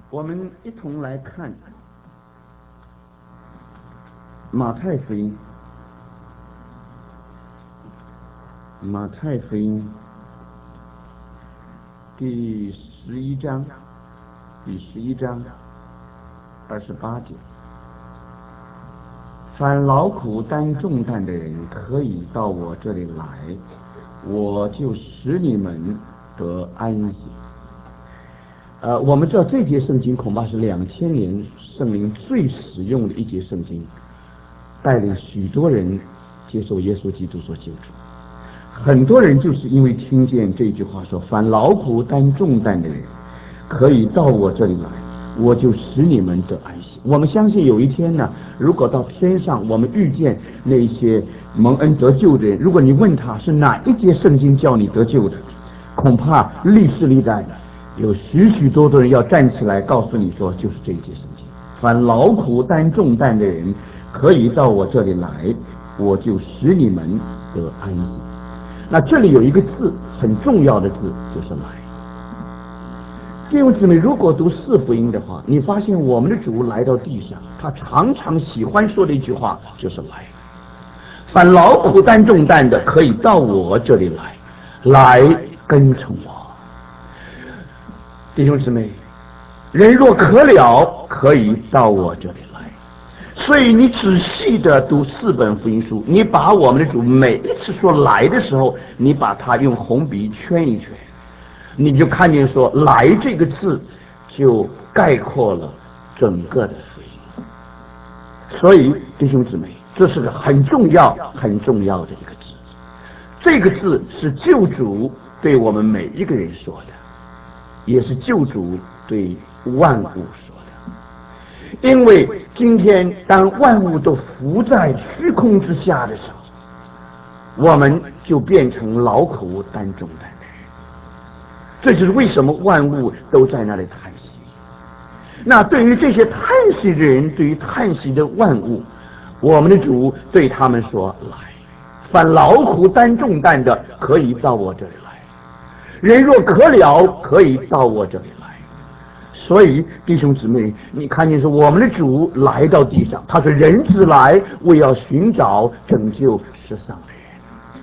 我们一同来看马太福音，马太福音第11章28节。凡劳苦担重担的人，可以到我这里来，我就使你们得安息。我们知道这节圣经恐怕是2000年圣灵最使用的一节圣经，带领许多人接受耶稣基督所救主。很多人就是因为听见这句话说，凡劳苦担重担的人，可以到我这里来，我就使你们得安息。我们相信有一天呢，如果到天上我们遇见那些蒙恩得救的人，如果你问他是哪一节圣经叫你得救的，恐怕历世历代有许许多多人要站起来告诉你说，就是这一节圣经。凡劳苦担重担的人，可以到我这里来，我就使你们得安息。那这里有一个字很重要的字，就是来。弟兄姊妹，如果读四福音的话，你发现我们的主来到地上，他常常喜欢说的一句话就是来。凡劳苦担重担的，可以到我这里来，来跟从我。弟兄姊妹，人若渴了，可以到我这里来。所以你仔细的读四本福音书，你把我们的主每一次说来的时候，你把它用红笔圈一圈，你就看见说来这个字就概括了整个的福音。所以弟兄姊妹，这是个很重要很重要的一个字。这个字是救主对我们每一个人说的，也是救主对万物说的。因为今天当万物都浮在虚空之下的时候，我们就变成劳苦担重担的人。这就是为什么万物都在那里叹息。那对于这些叹息的人，对于叹息的万物，我们的主对他们说，来，凡劳苦担重担的，可以到我这里来。人若渴了，可以到我这里来。所以弟兄姊妹，你看见说我们的主来到地上，他说人子来为要寻找拯救世上的人。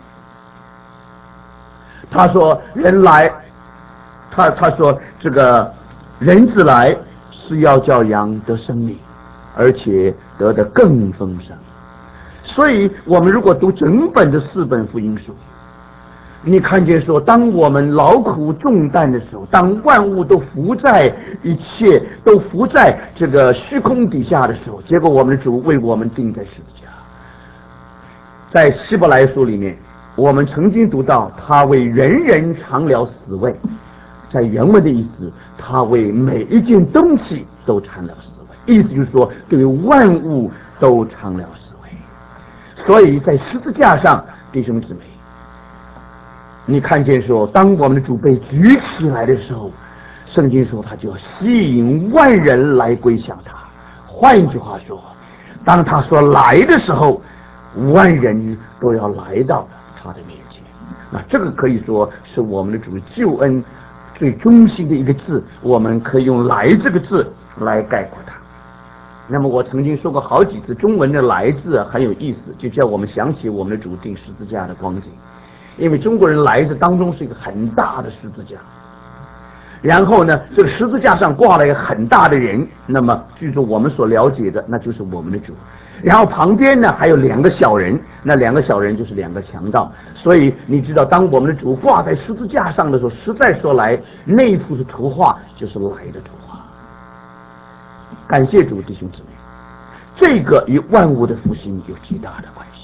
他说人来，他说这个人子来是要叫羊得生命，而且得的更丰盛。所以我们如果读整本的四本福音书，你看见说，当我们劳苦重担的时候，当万物都浮在一切都浮在这个虚空底下的时候，结果我们的主为我们钉在十字架。在希伯来书里面，我们曾经读到他为人人尝了死味，在原文的意思，他为每一件东西都尝了死味，意思就是说对于万物都尝了死味。所以在十字架上，弟兄姊妹，你看见说，当我们的主被举起来的时候，圣经说他就要吸引万人来归向他。换一句话说，当他说来的时候，万人都要来到他的面前。那这个可以说是我们的主救恩最中心的一个字，我们可以用来这个字来概括它。那么我曾经说过好几次，中文的来字很有意思，就叫我们想起我们的主钉十字架的光景。因为中国人来字当中是一个很大的十字架，然后呢，这个十字架上挂了一个很大的人，那么据说我们所了解的，那就是我们的主。然后旁边呢还有两个小人，那两个小人就是两个强盗。所以你知道，当我们的主挂在十字架上的时候，实在说来，那一幅的图画就是来的图画。感谢主，弟兄姊妹，这个与万物的复兴有极大的关系。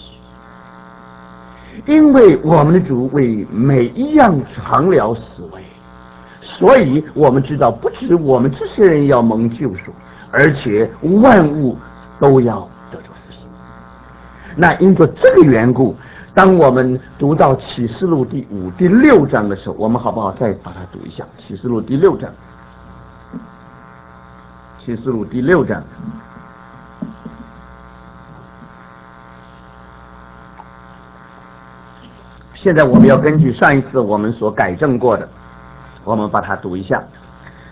因为我们的主为每一样尝了死味，所以我们知道，不止我们这些人要蒙救赎，而且万物都要得着复兴。那因着这个缘故，当我们读到启示录第5、第6章的时候，我们好不好再把它读一下？启示录第6章，启示录第6章。现在我们要根据上一次我们所改正过的，我们把它读一下。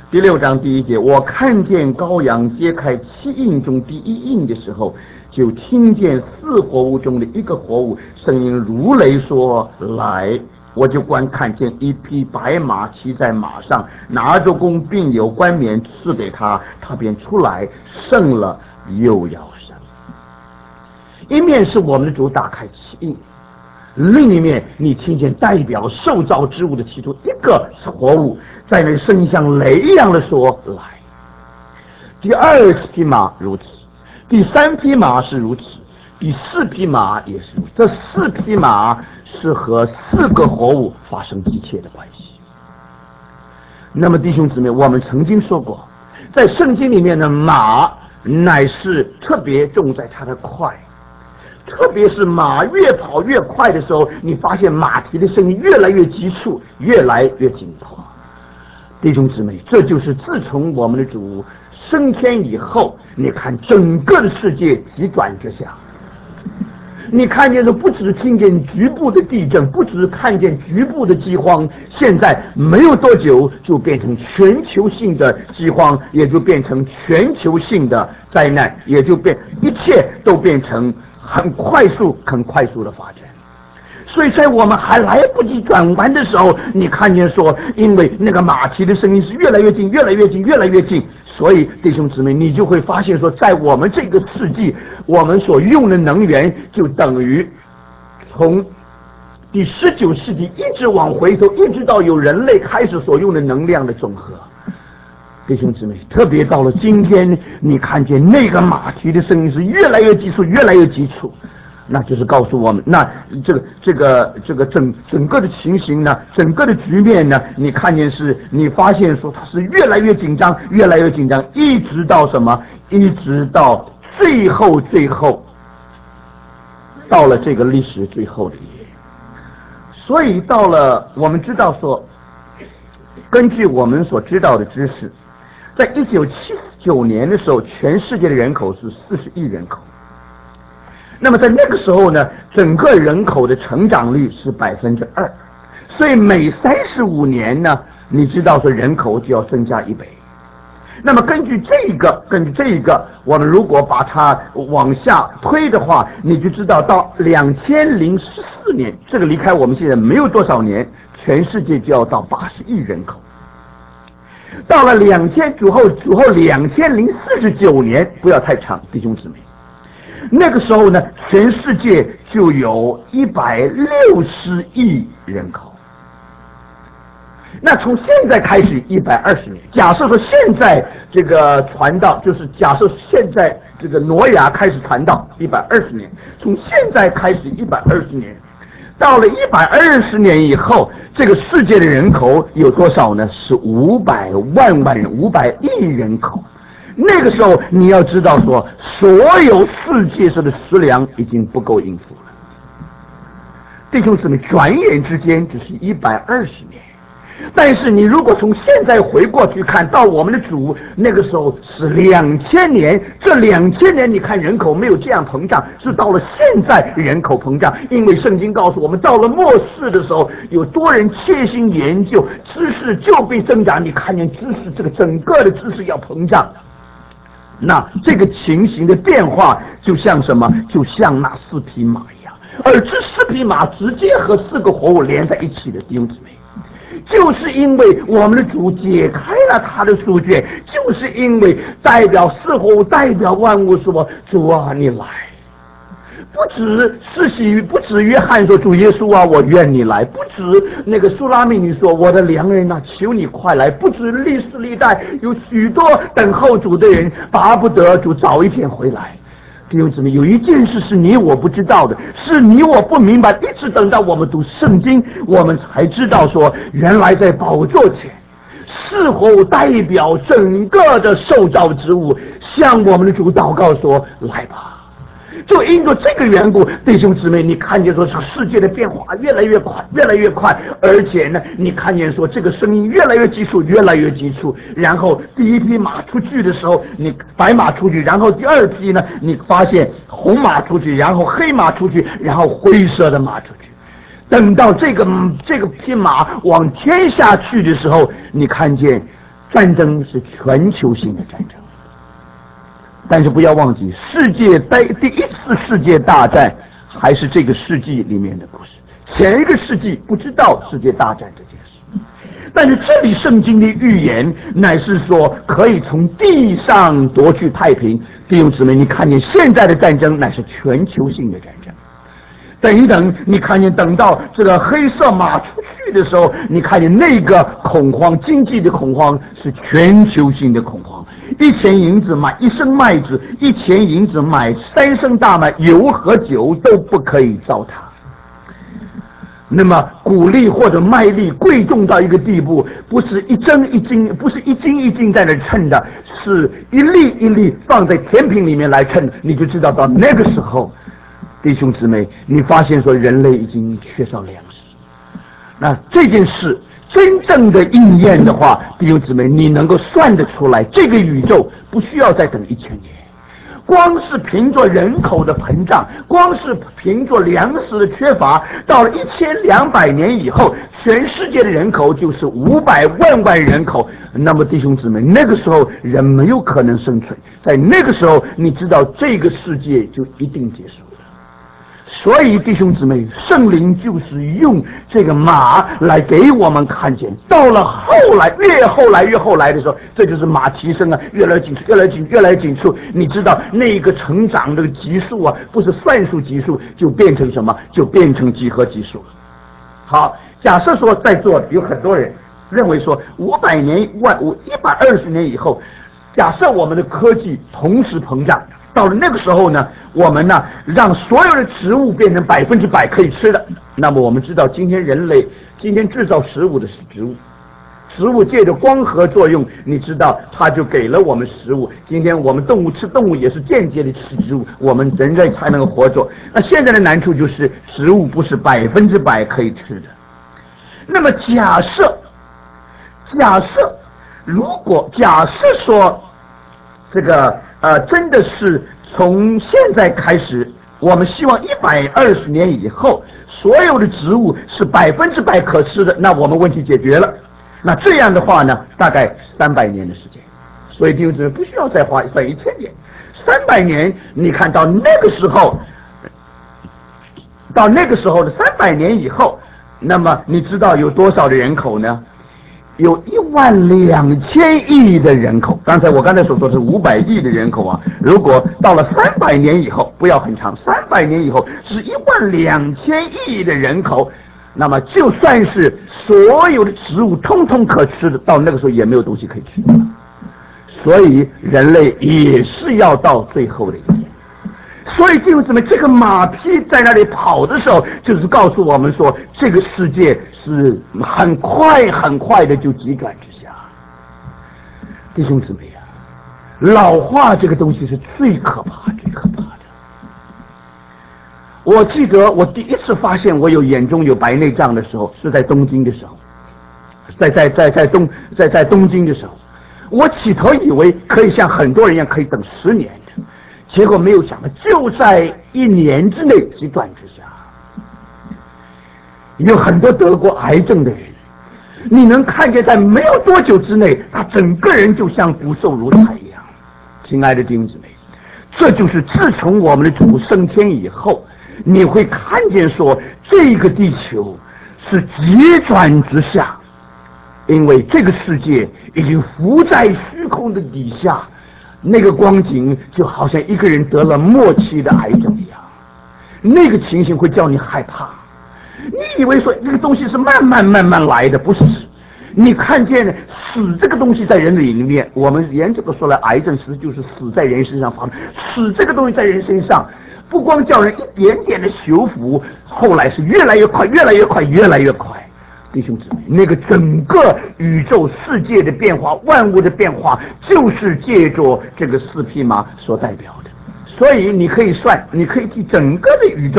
第6章第1节，我看见羔羊揭开7印中第1印的时候，就听见4活物中的一个活物声音如雷说：来！我就观看见一匹白马骑在马上，拿着弓，并有冠冕赐给他，他便出来，胜了又要胜。一面是我们的主打开7印，另一面你听见代表受造之物的其中一个活物在那声音像雷一样的说：来！第2匹马如此，第3匹马是如此，第4匹马也是如此。这4匹马是和4个活物发生急切的关系。那么弟兄姊妹，我们曾经说过，在圣经里面的马乃是特别重在它的快，特别是马越跑越快的时候，你发现马蹄的声音越来越急促，越来越紧迫。弟兄姊妹，这就是自从我们的主升天以后，你看整个的世界急转直下。你看见的不只听见局部的地震，不只看见局部的饥荒，现在没有多久就变成全球性的饥荒，也就变成全球性的灾难，也就一切都变成很快速的发展。所以在我们还来不及转弯的时候，你看见说，因为那个马蹄的声音是越来越近，越来越近，越来越近，所以弟兄姊妹，你就会发现说，在我们这个世纪，我们所用的能源就等于从第19世纪一直往回头，一直到有人类开始所用的能量的总和。弟兄姊妹，特别到了今天，你看见那个马蹄的声音是越来越急促，越来越急促。那就是告诉我们，那这个整个的情形呢，整个的局面呢，你看见是，你发现说它是越来越紧张，越来越紧张，一直到什么？一直到最后，到了这个历史最后的一页。所以到了，我们知道说，根据我们所知道的知识，在1979年的时候，全世界的人口是40亿人口。那么在那个时候呢，整个人口的成长率是2%，所以每35年呢，你知道说人口就要增加1倍。那么根据这个，我们如果把它往下推的话，你就知道到2014年，这个离开我们现在没有多少年，全世界就要到80亿人口。到了主后2049年，不要太长，弟兄姊妹。那个时候呢，全世界就有160亿人口。那从现在开始120年，假设说现在这个传道，就是假设现在这个挪亚开始传道120年，从现在开始120年，到了120年以后，这个世界的人口有多少呢？是500万人，500亿人口。那个时候你要知道说，所有世界上的食粮已经不够应付了。弟兄姊妹，转眼之间只是120年。但是你如果从现在回过去看到我们的主那个时候是2000年，这2000年你看人口没有这样膨胀，是到了现在人口膨胀，因为圣经告诉我们，到了末世的时候，有多人切心研究，知识就被增长。你看见知识这个整个的知识要膨胀，那这个情形的变化就像什么？就像那4匹马一样，而这4匹马直接和4个活物连在一起的，弟兄姊妹。就是因为我们的主解开了他的书卷，就是因为代表4活物，代表万物说：主啊，你来。不止约翰说：主耶稣啊，我愿你来。不止那个苏拉密女说：我的良人啊，求你快来。不止历世历代有许多等候主的人，巴不得主早一天回来。弟兄姊妹，有一件事是你我不知道的，是你我不明白，一直等到我们读圣经，我们才知道说，原来在宝座前4活物代表整个的受造之物，向我们的主祷告说：来吧。就因着这个缘故，弟兄姊妹，你看见说这个世界的变化越来越快，越来越快，而且呢，你看见说这个声音越来越急促，越来越急促。然后第1匹马出去的时候，你白马出去，然后第2匹呢，你发现红马出去，然后黑马出去，然后灰色的马出去。等到这个匹马往天下去的时候，你看见战争是全球性的战争。但是不要忘记，第一次世界大战还是这个世纪里面的故事，前一个世纪不知道世界大战这件事。但是这里圣经的预言乃是说可以从地上夺去太平。弟兄姊妹，你看见现在的战争乃是全球性的战争。等一等，你看见等到这个黑色马出去的时候，你看见那个恐慌，经济的恐慌是全球性的恐慌。1钱银子买1升麦子，1钱银子买3升大麦，油和酒都不可以糟蹋。那么谷粒或者麦粒贵重到一个地步，不是一斤一斤，不是一斤一斤在那称的，是一粒一粒放在天平里面来称，你就知道到那个时候，弟兄姊妹，你发现说人类已经缺少粮食。那这件事真正的应验的话，弟兄姊妹，你能够算得出来，这个宇宙不需要再等1000年。光是凭着人口的膨胀，光是凭着粮食的缺乏，到了1200年以后，全世界的人口就是500万人口。那么弟兄姊妹，那个时候人没有可能生存，在那个时候，你知道这个世界就一定结束。所以弟兄姊妹，圣灵就是用这个马来给我们看见，到了后来越后来的时候，这就是马蹄声啊，越来越紧促。你知道那个成长的级数啊，不是算术级数，就变成什么？就变成几何级数了。好，假设说在座有很多人认为说500年120年以后，假设我们的科技同时膨胀，到了那个时候呢，我们呢让所有的植物变成100%可以吃的。那么我们知道，今天人类制造食物的是植物，植物借着光合作用，你知道它就给了我们食物。今天我们动物吃动物也是间接的吃植物，我们人类才能够活着。那现在的难处就是植物不是100%可以吃的。那么假设说这个真的是从现在开始，我们希望120年以后，所有的植物是100%可吃的，那我们问题解决了。那这样的话呢，大概300年的时间。所以弟兄姊妹不需要再算1000年，300年，你看到那个时候的300年以后，那么你知道有多少的人口呢？有12000亿的人口。我刚才所说是500亿的人口啊。如果到了300年以后，不要很长，300年以后是12000亿的人口，那么就算是所有的植物通通可吃的，到那个时候也没有东西可以吃。所以人类也是要到最后的一天。所以弟兄姊妹，这个马匹在那里跑的时候，就是告诉我们说，这个世界是很快的就急转直下。弟兄姊妹啊，老化这个东西是最可怕的。我记得我第一次发现我眼中有白内障的时候，是在东京的时候，在东京的时候，我起头以为可以像很多人一样可以等10年。结果没有想到，就在1年之内急转直下。有很多得过癌症的人，你能看见在没有多久之内，他整个人就像骨瘦如柴一样。亲爱的弟兄姊妹，这就是自从我们的主升天以后，你会看见说这个地球是急转直下，因为这个世界已经浮在虚空的底下。那个光景就好像一个人得了末期的癌症一样，那个情形会叫你害怕。你以为说这个东西是慢慢来的，不是？你看见死这个东西在人里面，我们严格的说来，癌症实就是死在人身上发生。死这个东西在人身上，不光叫人一点点的修复，后来是越来越快。弟兄姊妹，那个整个宇宙世界的变化，万物的变化，就是借着这个4匹马所代表的。所以你可以算，你可以替整个的宇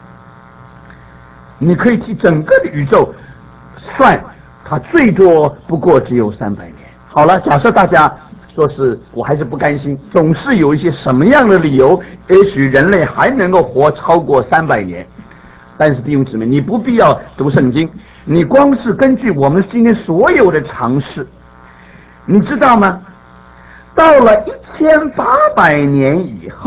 宙算，它最多不过只有300年。好了，假设大家说是我还是不甘心，总是有一些什么样的理由，也许人类还能够活超过300年。但是弟兄姊妹，你不必要读圣经，你光是根据我们今天所有的常识， 你知道吗？到了1800年以后，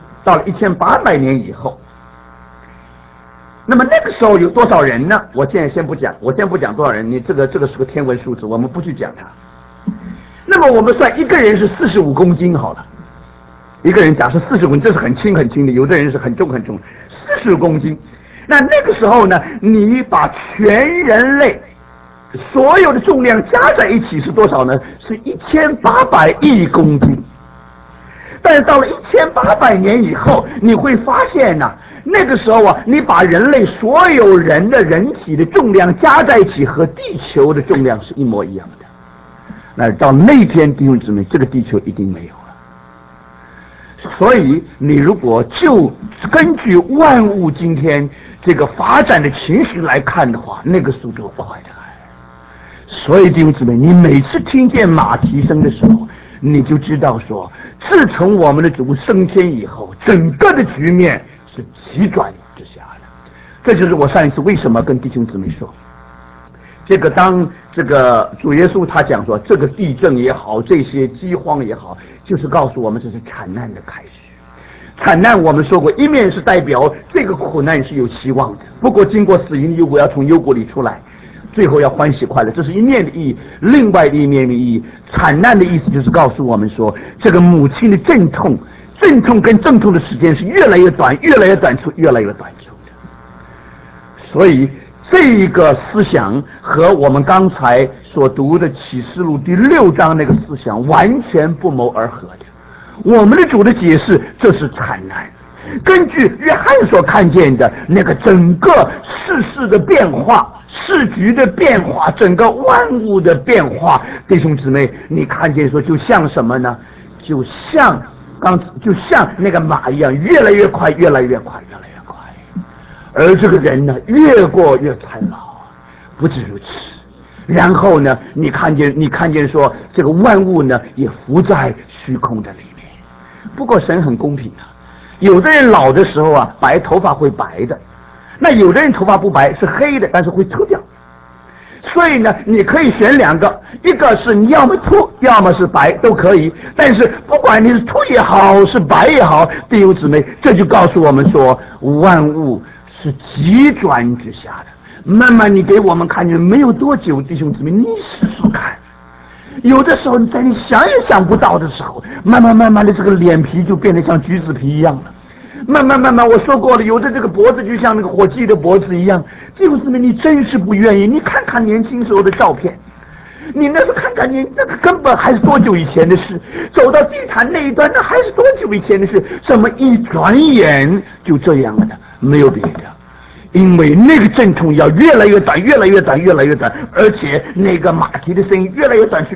那么那个时候有多少人呢？我现在先不讲多少人，你这个是个天文数字，我们不去讲它。那么我们算一个人是45公斤好了，一个人假设40公斤，这是很轻很轻的，有的人是很重很重，40公斤。那个时候呢，你把全人类所有的重量加在一起是多少呢？是1800亿公斤。但是到了1800年以后，你会发现呢，那个时候啊，你把人类所有人的人体的重量加在一起，和地球的重量是一模一样的。那到那天，弟兄姊妹，这个地球一定没有了。所以，你如果就根据万物今天这个发展的情形来看的话，那个速度快得很。所以弟兄姊妹，你每次听见马蹄声的时候，你就知道说，自从我们的主升天以后，整个的局面是急转直下的。这就是我上一次为什么跟弟兄姊妹说，这个当这个主耶稣他讲说，这个地震也好，这些饥荒也好，就是告诉我们这是惨难的开始。惨难我们说过，一面是代表这个苦难是有希望的，不过经过死荫幽谷要从幽谷里出来，最后要欢喜快乐，这是一面的意义。另外的一面的意义，惨难的意思就是告诉我们说，这个母亲的阵痛跟阵痛的时间是越来越短，越来越短促的。所以这个思想和我们刚才所读的启示录第6章那个思想完全不谋而合的。我们的主的解释，这是惨难。根据约翰所看见的那个整个世事的变化、世局的变化、整个万物的变化，弟兄姊妹，你看见说就像什么呢？就像那个马一样，越来越快，越来越快。而这个人呢，越过越残老，不止如此。然后呢，你看见说，这个万物呢也浮在虚空的里面。不过神很公平啊，有的人老的时候啊，白头发会白的，那有的人头发不白，是黑的，但是会秃掉。所以呢，你可以选2个，一个是你要么秃，要么是白，都可以。但是不管你是秃也好，是白也好，弟兄姊妹，这就告诉我们说，万物是急转直下的。慢慢你给我们看见，没有多久，弟兄姊妹，你试试看。有的时候在你想也想不到的时候，慢慢的这个脸皮就变得像橘子皮一样了。慢慢，我说过了，有的这个脖子就像那个火鸡的脖子一样。弟兄姊妹，你真是不愿意。你看看年轻时候的照片，你那时候看看你那个根本还是多久以前的事，走到地毯那一端，那还是多久以前的事，怎么一转眼就这样了呢？没有别的，因为那个阵痛要越来越短，而且那个马蹄的声音越来越短促。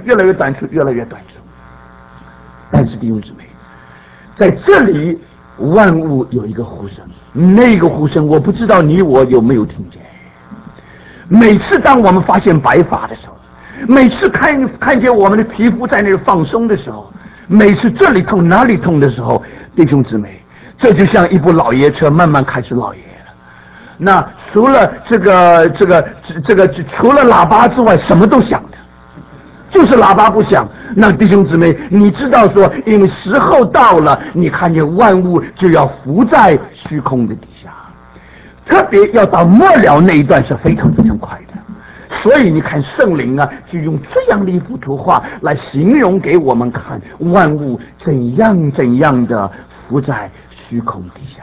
但是弟兄姊妹，在这里万物有一个呼声，那个呼声我不知道你我有没有听见。每次当我们发现白发的时候，每次看见我们的皮肤在那里放松的时候，每次这里痛哪里痛的时候，弟兄姊妹，这就像一部老爷车慢慢开始老爷了。那除了这个除了喇叭之外，什么都响的，就是喇叭不响。那弟兄姊妹，你知道说，因为时候到了，你看见万物就要浮在虚空的底下，特别要到末了那一段是非常快的。所以你看圣灵啊，就用这样的一幅图画来形容给我们看万物怎样的浮在虚空底下。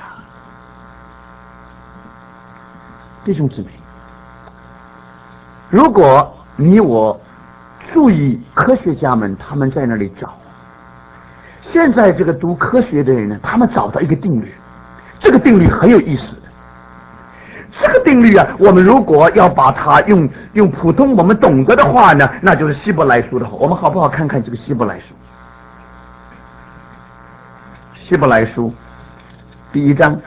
弟兄姊妹，如果你我注意科学家们他们在那里找，现在这个读科学的人呢，他们找到一个定律，这个定律很有意思的。这个定律啊，我们如果要把它用普通我们懂得的话呢，那就是希伯来书的话。我们好不好看看这个希伯来书？希伯来书第1章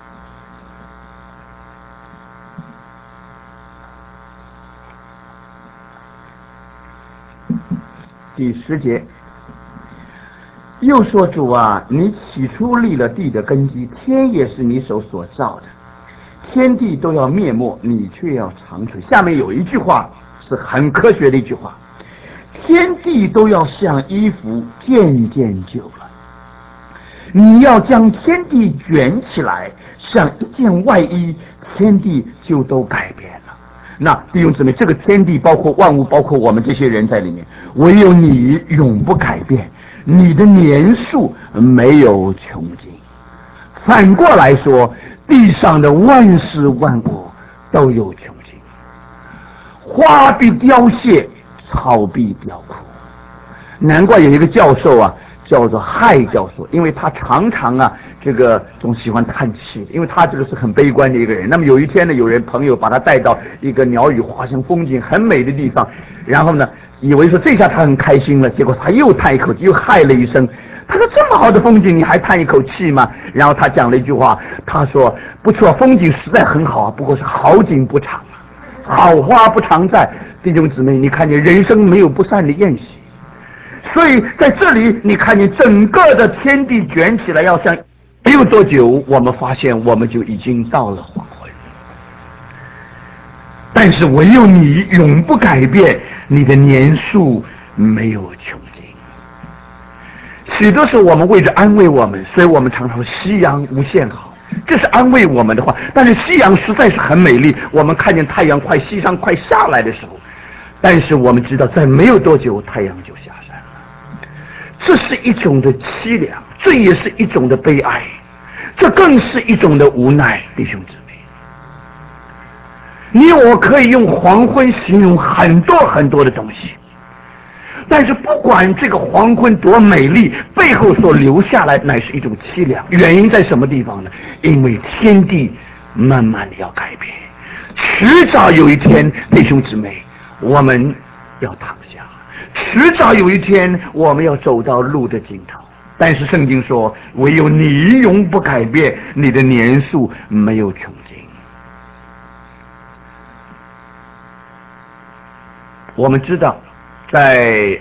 第10节，又说主啊，你起初立了地的根基，天也是你手所造的，天地都要灭没，你却要长存。下面有一句话是很科学的一句话， 天地都要像衣服渐渐旧了，你要将天地卷起来，像一件外衣，天地就都改变了。那弟兄姊妹，这个天地包括万物，包括我们这些人在里面，唯有你永不改变，你的年数没有穷尽。反过来说，地上的万事万物都有穷尽，花必凋谢，草必凋枯。难怪有一个教授啊，叫做害教授，因为他常常啊，总喜欢叹气，因为他这个是很悲观的一个人。那么有一天呢，有人朋友把他带到一个鸟语花香、风景很美的地方，然后呢，以为说这下他很开心了，结果他又叹一口气，又害了一声。他说：“这么好的风景，你还叹一口气吗？”然后他讲了一句话，他说：“不错，风景实在很好啊，不过是好景不长啊，好花不常在。”弟兄姊妹，你看见人生没有不散的宴席。所以在这里，你看见整个的天地卷起来，要像没有多久，我们发现我们就已经到了黄昏。但是唯有你永不改变，你的年数没有穷尽。许多时候我们为着安慰我们，所以我们常常说夕阳无限好，这是安慰我们的话。但是夕阳实在是很美丽，我们看见太阳快西上快下来的时候，但是我们知道在没有多久太阳就下山了。这是一种的凄凉，这也是一种的悲哀，这更是一种的无奈。弟兄姊妹，你我可以用黄昏形容很多很多的东西，但是不管这个黄昏多美丽，背后所留下来乃是一种凄凉。原因在什么地方呢？因为天地慢慢的要改变，迟早有一天，弟兄姊妹，我们要躺下，迟早有一天我们要走到路的尽头。但是圣经说，唯有你永不改变，你的年数没有穷尽。我们知道在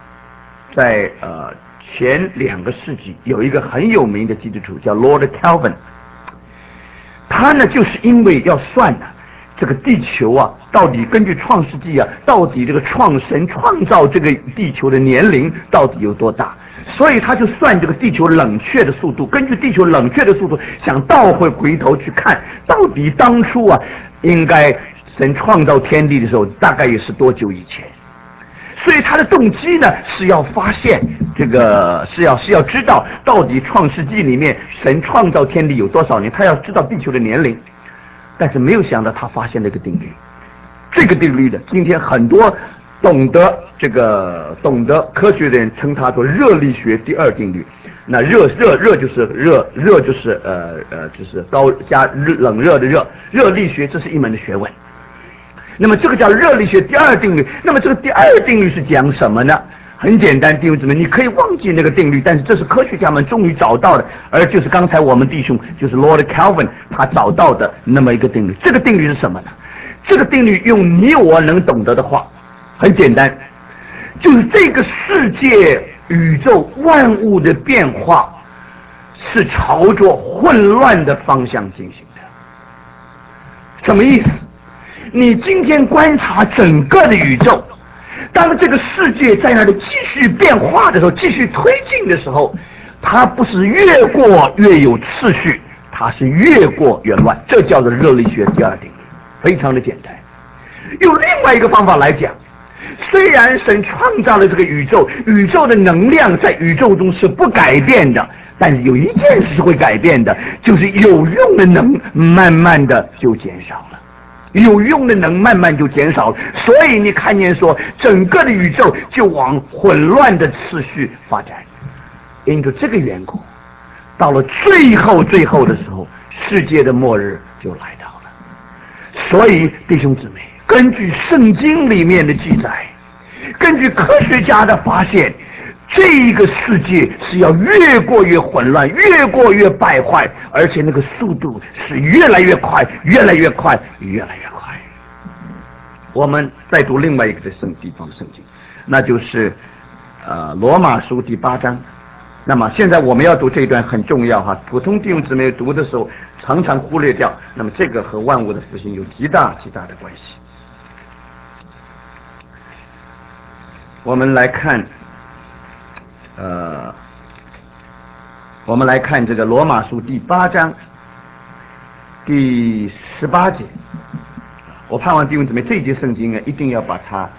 前2个世纪有一个很有名的基督徒叫 Lord Kelvin， 他呢就是因为要算呢这个地球啊，到底根据创世纪啊，到底这个神创造这个地球的年龄到底有多大，所以他就算这个地球冷却的速度，根据地球冷却的速度，想倒回头去看，到底当初啊，应该神创造天地的时候，大概也是多久以前。所以他的动机呢，是要发现是要知道到底创世纪里面神创造天地有多少年，他要知道地球的年龄。但是没有想到他发现了一个定律，这个定律呢，今天很多懂得科学的人称它做热力学第2定律。那热就是就是高加冷热的热力学，这是一门的学问。那么这个叫热力学第2定律。那么这个第2定律是讲什么呢？很简单，弟兄姊妹，你可以忘记那个定律，但是这是科学家们终于找到的，而就是刚才我们弟兄就是 Lord Kelvin 他找到的那么一个定律。这个定律是什么呢？这个定律用你我能懂得的话，很简单，就是这个世界宇宙万物的变化是朝着混乱的方向进行的。什么意思？你今天观察整个的宇宙，当这个世界在那里继续变化的时候，继续推进的时候，它不是越过越有次序，它是越过越乱。这叫做热力学第2定律，非常的简单。用另外一个方法来讲，虽然神创造了这个宇宙，宇宙的能量在宇宙中是不改变的，但是有一件事是会改变的，就是有用的能慢慢的就减少了。有用的能慢慢就减少了，所以你看见说整个的宇宙就往混乱的次序发展。因着这个缘故，到了最后的时候，世界的末日就来到了。所以弟兄姊妹，根据圣经里面的记载，根据科学家的发现，这个世界是要越过越混乱，越过越败坏，而且那个速度是越来越快，越来越快，越来越快。我们再读另外一个地方的圣经，那就是罗马书第8章。那么现在我们要读这一段很重要哈，普通弟兄姊妹读的时候常常忽略掉，那么这个和万物的复兴有极大的关系。 我们来看这个罗马书第8章第18节。我盼望弟兄姊妹这一节圣经啊，一定要把它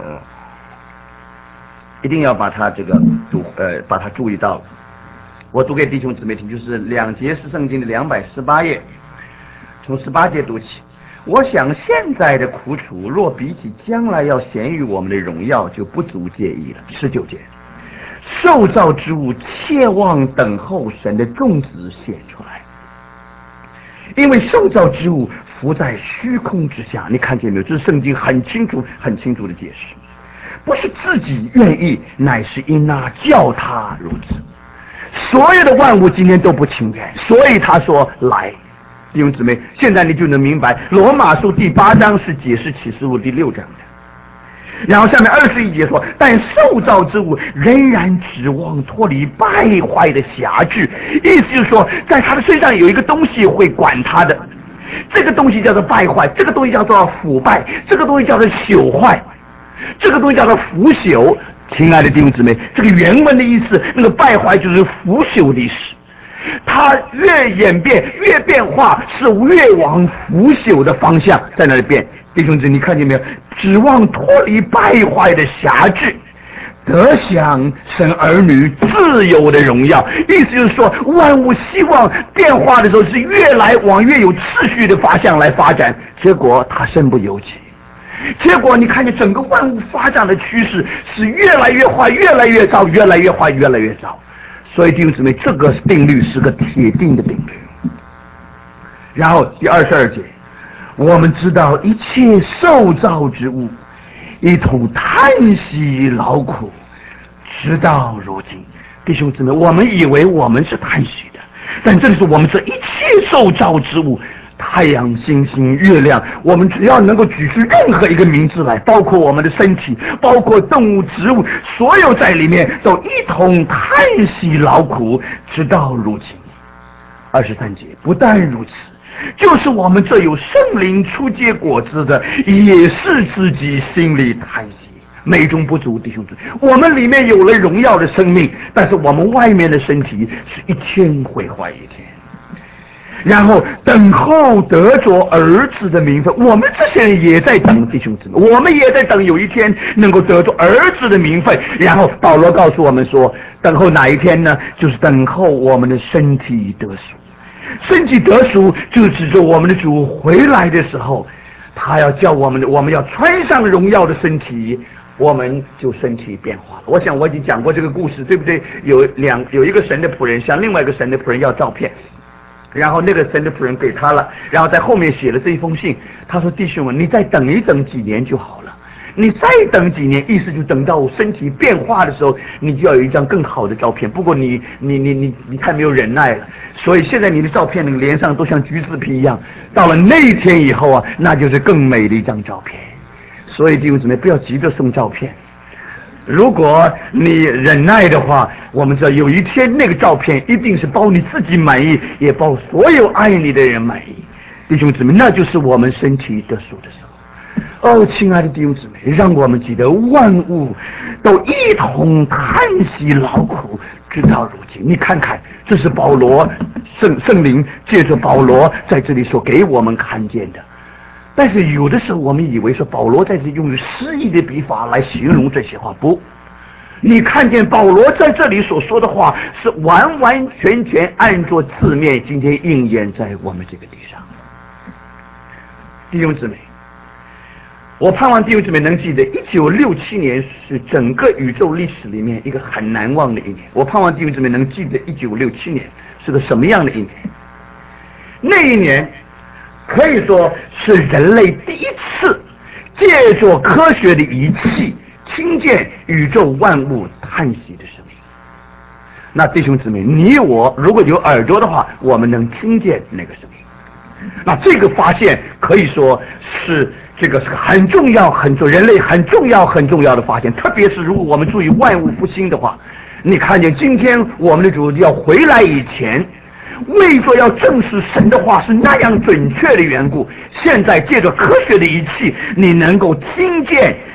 把它注意到。我读给弟兄姊妹听，就是2节是圣经的218页，从18节读起。我想现在的苦楚，若比起将来要显于我们的荣耀，就不足介意了。19节，受造之物切望等候神的种子显出来，因为受造之物伏在虚空之下。你看见没有？这是圣经很清楚的解释，不是自己愿意，乃是因那叫他如此。所有的万物今天都不情愿，所以他说来。弟兄姊妹，现在你就能明白罗马书第8章是解释启示录第6章的。然后下面21节说，但受造之物仍然指望脱离败坏的辖制，意思就是说在他的身上有一个东西会管他的，这个东西叫做败坏，这个东西叫做腐败，这个东西叫做朽坏，这个东西叫做腐朽。亲爱的弟兄姊妹，这个原文的意思，那个败坏就是腐朽的意思，它越演变越变化，是越往腐朽的方向在那里变。弟兄姊妹，你看见没有？指望脱离败坏的辖制，得享神儿女自由的荣耀。意思就是说，万物希望变化的时候是越来往越有秩序的方向来发展，结果它身不由己。结果你看见整个万物发展的趋势是越来越坏，越来越糟，越来越坏，越来越糟。所以弟兄姊妹，这个定律是个铁定的定律。然后第22节，我们知道一切受造之物一同叹息劳苦，直到如今。弟兄姊妹，我们以为我们是叹息的，但这里是我们这一切受造之物，太阳、星星、月亮，我们只要能够举出任何一个名字来，包括我们的身体，包括动物、植物，所有在里面都一同叹息劳苦，直到如今。23节，不但如此，就是我们这有圣灵初结果子的，也是自己心里叹息，美中不足。弟兄姊妹，我们里面有了荣耀的生命，但是我们外面的身体是一天毁坏一天。然后等候得着儿子的名分，我们这些人也在等。弟兄姊妹，我们也在等有一天能够得着儿子的名分。然后保罗告诉我们说，等候哪一天呢？就是等候我们的身体得赎。身体得赎就指着我们的主回来的时候，他要叫我们要穿上荣耀的身体，我们就身体变化了。我想我已经讲过这个故事，对不对？有一个神的仆人向另外一个神的仆人要照片，然后那个神的仆人给他了，然后在后面写了这一封信。他说：弟兄们，你再等一等几年就好了。你再等几年，意思就等到身体变化的时候，你就要有一张更好的照片。不过你太没有忍耐了，所以现在你的照片那个脸上都像橘子皮一样。到了那一天以后啊，那就是更美的一张照片。所以弟兄姊妹，不要急着送照片。如果你忍耐的话，我们知道有一天那个照片一定是包你自己满意，也包所有爱你的人满意。弟兄姊妹，那就是我们身体得赎的时候。哦，亲爱的弟兄姊妹，让我们记得万物都一同叹息劳苦，直到如今。你看看，这是保罗圣灵借着保罗在这里所给我们看见的。但是有的时候我们以为说保罗在这里用诗意的笔法来形容这些话，不，你看见保罗在这里所说的话是完完全全按照字面今天应验在我们这个地上。弟兄姊妹，我盼望弟兄姊妹能记得1967年是整个宇宙历史里面一个很难忘的一年。我盼望弟兄姊妹能记得1967年是个什么样的一年。那一年可以说是人类第一次借助科学的仪器听见宇宙万物叹息的声音。那弟兄姊妹，你我如果有耳朵的话，我们能听见那个声音。那这个发现可以说是这个是很重要人类很重要的发现。特别是如果我们注意万物复兴的话，你看见今天我们的主要回来以前，为着要证实神的话是那样准确的缘故，现在借着科学的仪器，你能够听见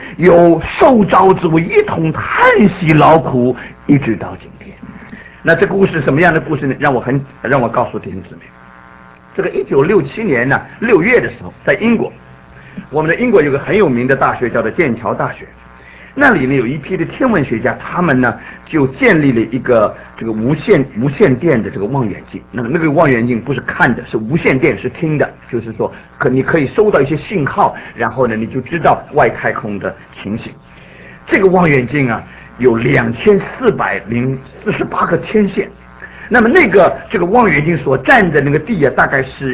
有受造之物一同叹息劳苦，一直到今天。那这故事什么样的故事呢？让我告诉弟兄姊妹，这个1967年呢6月的时候，在英国，我们的英国有个很有名的大学叫做剑桥大学，那里呢有一批的天文学家，他们呢就建立了一个这个无线电的这个望远镜。那个望远镜不是看的，是无线电，是听的，就是说你可以收到一些信号，然后呢你就知道外太空的情形。这个望远镜啊有2448个天线。那么这个望远镜所占的那个地啊，大概是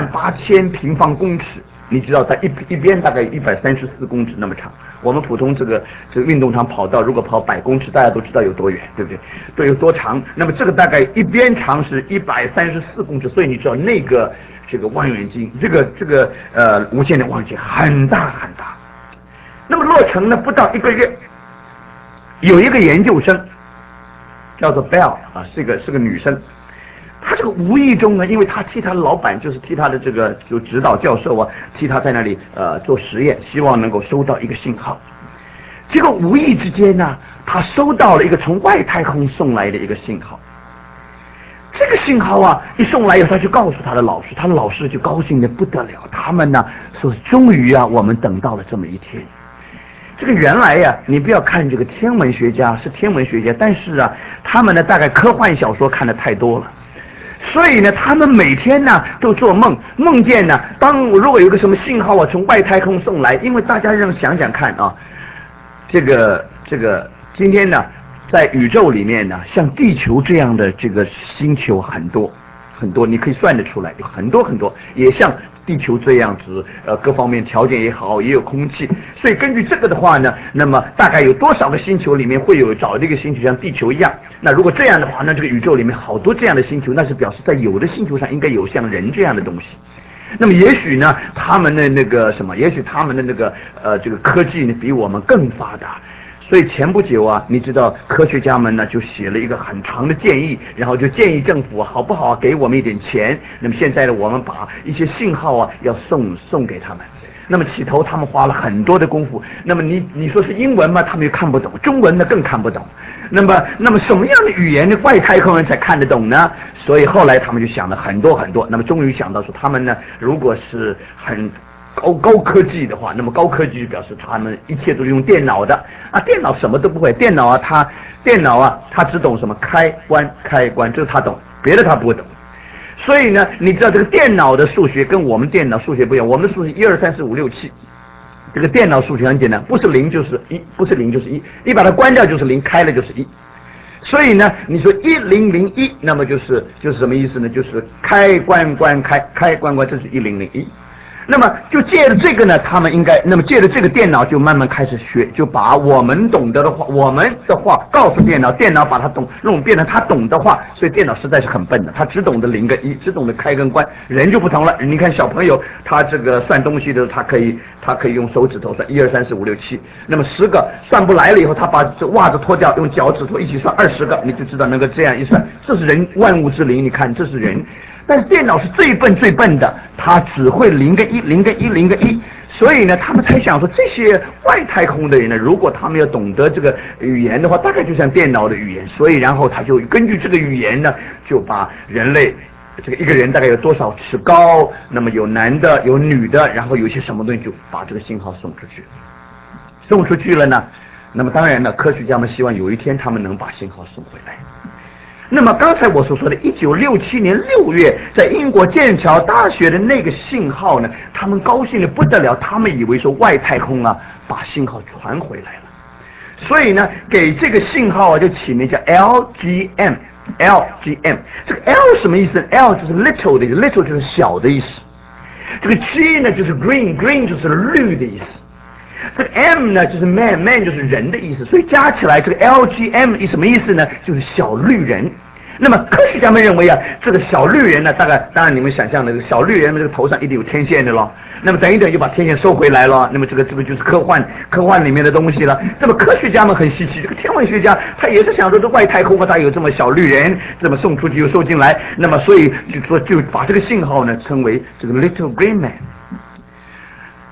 18000平方公尺。你知道，在一边大概134公尺那么长。我们普通这个运动场跑道，如果跑100公尺，大家都知道有多远，对不对？对，有多长？那么这个大概一边长是134公尺，所以你知道这个望远镜，这个无线的望远镜很大很大。那么落成呢不到1个月，有一个研究生叫做 Bell 啊，是个女生。他这个无意中呢，因为他替他的老板，就是替他的这个就指导教授啊，替他在那里做实验，希望能够收到一个信号。结果无意之间呢，他收到了一个从外太空送来的一个信号。这个信号啊一送来以后，他就告诉他的老师，他的老师就高兴的不得了。他们呢说，终于啊，我们等到了这么一天。这个原来呀，你不要看这个天文学家是天文学家，但是啊，他们呢大概科幻小说看的太多了。所以呢，他们每天呢都做梦，梦见呢，如果有个什么信号啊从外太空送来，因为大家想想看啊，这个今天呢，在宇宙里面呢，像地球这样的这个星球很多很多，你可以算得出来，有很多很多，也像地球这样子，各方面条件也好，也有空气，所以根据这个的话呢，那么大概有多少个星球里面会有找这个星球像地球一样？那如果这样的话，那这个宇宙里面好多这样的星球，那是表示在有的星球上应该有像人这样的东西。那么也许呢，他们的也许他们的这个科技呢比我们更发达。所以前不久啊，你知道科学家们呢就写了一个很长的建议，然后就建议政府好不好给我们一点钱。那么现在呢，我们把一些信号啊要送给他们。那么起头他们花了很多的功夫。那么你说是英文嘛，他们又看不懂；中文呢更看不懂。那么什么样的语言的外太空人才看得懂呢？所以后来他们就想了很多很多。那么终于想到说，他们呢如果是很高科技的话，那么高科技就表示他们一切都是用电脑的啊，电脑什么都不会，电脑啊它只懂什么开关，这个他懂，别的他不会懂。所以呢，你知道这个电脑的数学跟我们电脑数学不一样，我们的数学1 2 3 4 5 6 7，这个电脑数学很简单，不是0就是1，不是0就是1，你把它关掉就是0，开了就是1。所以呢，你说1001，那么就是什么意思呢？就是开关关开关关，这是1001。那么就借着这个呢，他们应该那么借着这个电脑就慢慢开始学，就把我们懂得的话，我们的话告诉电脑，电脑把它弄变成他懂的话，所以电脑实在是很笨的，他只懂得0跟1，只懂得开跟关。人就不同了，你看小朋友他这个算东西的，他可以用手指头算1 2 3 4 5 6 7，那么10个算不来了以后，他把这袜子脱掉，用脚趾头一起算20个，你就知道能够这样一算，这是人万物之灵，你看这是人。但是电脑是最笨的，它只会0跟1，0跟1，0跟1，所以呢，他们才想说，这些外太空的人呢，如果他们要懂得这个语言的话，大概就像电脑的语言，所以然后他就根据这个语言呢，就把人类这个一个人大概有多少尺高，那么有男的有女的，然后有些什么东西就把这个信号送出去了呢，那么当然呢，科学家们希望有一天他们能把信号送回来。那么刚才我所说的1967年6月，在英国剑桥大学的那个信号呢，他们高兴的不得了，他们以为说外太空啊把信号传回来了，所以呢，给这个信号啊就起名叫 LGM。这个 L 什么意思 ？L 就是 little 的意思 ，little 就是小的意思。这个 G 呢就是 green 就是绿的意思。这个 M 呢就是 man 就是人的意思，所以加起来这个 LGM 什么意思呢？就是小绿人。那么科学家们认为啊，这个小绿人呢，当然你们想象的这个小绿人的这个头上一定有天线的咯。那么等一等就把天线收回来了。那么这个就是科幻里面的东西了。那么科学家们很稀奇，这个天文学家他也是想说，这外太空他有这么小绿人，这么送出去又收进来，那么所以就把这个信号呢称为这个 Little Green Man。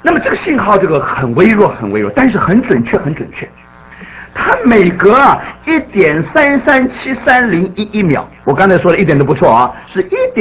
那么这个信号这个很微弱很微弱，但是很准确很准确。它每隔1.3373011秒，我刚才说的一点都不错啊，是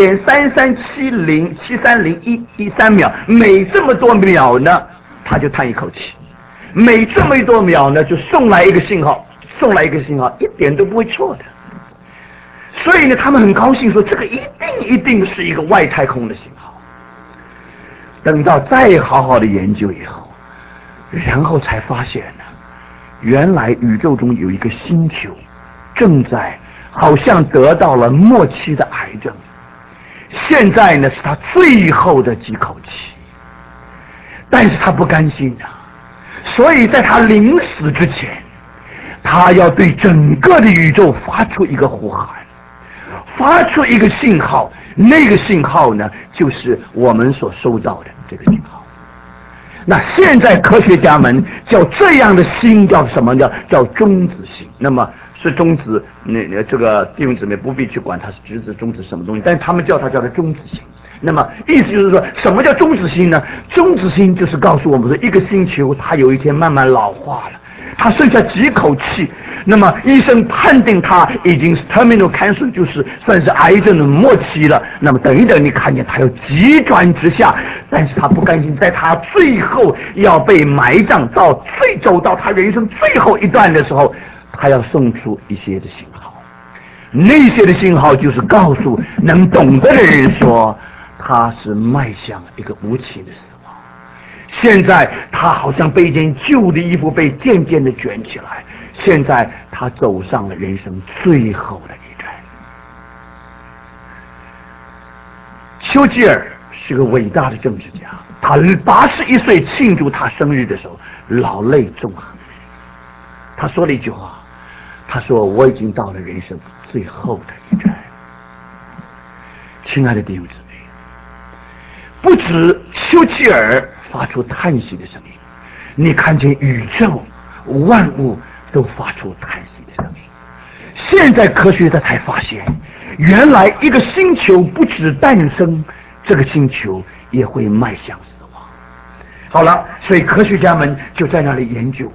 1.33707301113秒，每这么多秒呢，它就叹一口气，每这么多秒呢，就送来一个信号，送来一个信号，一点都不会错的。所以呢，他们很高兴说，这个一定是一个外太空的信号。等到再好好的研究以后，然后才发现呢，原来宇宙中有一个星球正在好像得到了末期的癌症，现在呢是他最后的几口气，但是他不甘心啊，所以在他临死之前，他要对整个的宇宙发出一个呼喊，发出一个信号，那个信号呢就是我们所收到的这个信号。那现在科学家们叫这样的星叫什么？叫中子星。那么是中子，这个弟兄姊妹不必去管它是质子、中子什么东西，但是他们叫它叫做中子星。那么意思就是说，什么叫中子星呢？中子星就是告诉我们说，一个星球它有一天慢慢老化了，它剩下几口气，那么医生判定它已经是 terminal cancer， 就是算是癌症的末期了。那么等一等，你看见它要急转直下，但是他不甘心，在他最后要被埋葬到走到他人生最后一段的时候，他要送出一些的信号，那些的信号就是告诉能懂得的人说，他是迈向一个无情的死亡。现在他好像被一件旧的衣服被渐渐的卷起来，现在他走上了人生最后的一站。丘吉尔是个伟大的政治家，他81岁庆祝他生日的时候，老泪纵横。他说了一句话，他说：“我已经到了人生最后的一站。”亲爱的弟兄姊妹，不止丘吉尔发出叹息的声音，你看见宇宙万物都发出叹息的声音。现在科学家才发现，原来一个星球不止诞生，这个星球也会迈向死亡。好了，所以科学家们就在那里研究，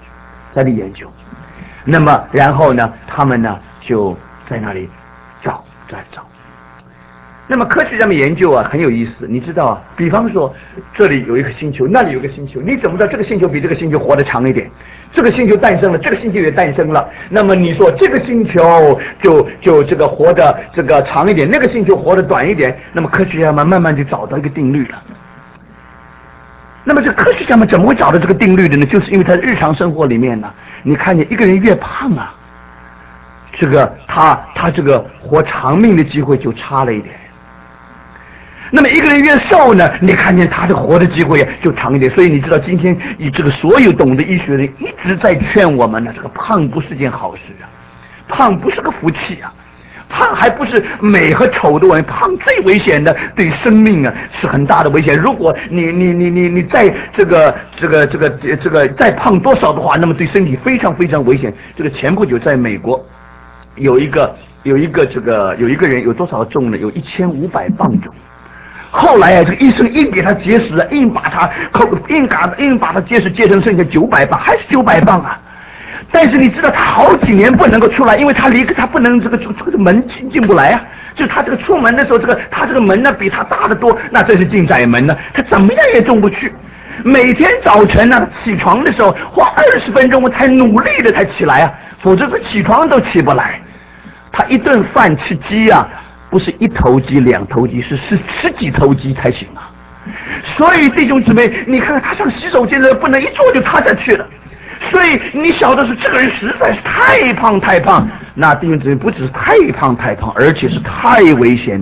那么然后呢，他们呢就在那里找。那么科学家们研究啊很有意思，你知道啊，比方说这里有一个星球，那里有个星球，你怎么知道这个星球比这个星球活得长一点？这个星球诞生了，这个星球也诞生了，那么你说这个星球就这个活得这个长一点，那个星球活得短一点，那么科学家们慢慢就找到一个定律了。那么这科学家们怎么会找到这个定律的呢？就是因为在日常生活里面呢，你看见一个人越胖啊，这个他这个活长命的机会就差了一点。那么一个人越瘦呢，你看见他的活的机会就长一点。所以你知道今天以这个所有懂得医学的人一直在劝我们呢，这个胖不是件好事啊，胖不是个福气啊，胖还不是美和丑的问题，胖最危险的，对生命啊是很大的危险。如果你再这个再胖多少的话，那么对身体非常非常危险。这个前不久在美国有一个人有多少重呢？有1500磅重。后来啊，这个医生硬给他节食啊，硬把他节食节成剩下900磅，还是900磅啊。但是你知道他好几年不能够出来，因为他不能这个门进不来啊。就是他这个出门的时候，他这个门呢比他大得多，那这是进窄门呢，他怎么样也进不去。每天早晨呢起床的时候花20分钟才努力的才起来啊，否则他起床都起不来。他一顿饭吃鸡啊，不是1头鸡2头鸡，是10几头鸡才行啊。所以弟兄姊妹，你看看他上洗手间的不能一坐就塌下去了。所以你晓得是这个人实在是太胖，那弟兄姊妹不只是太胖，而且是太危险。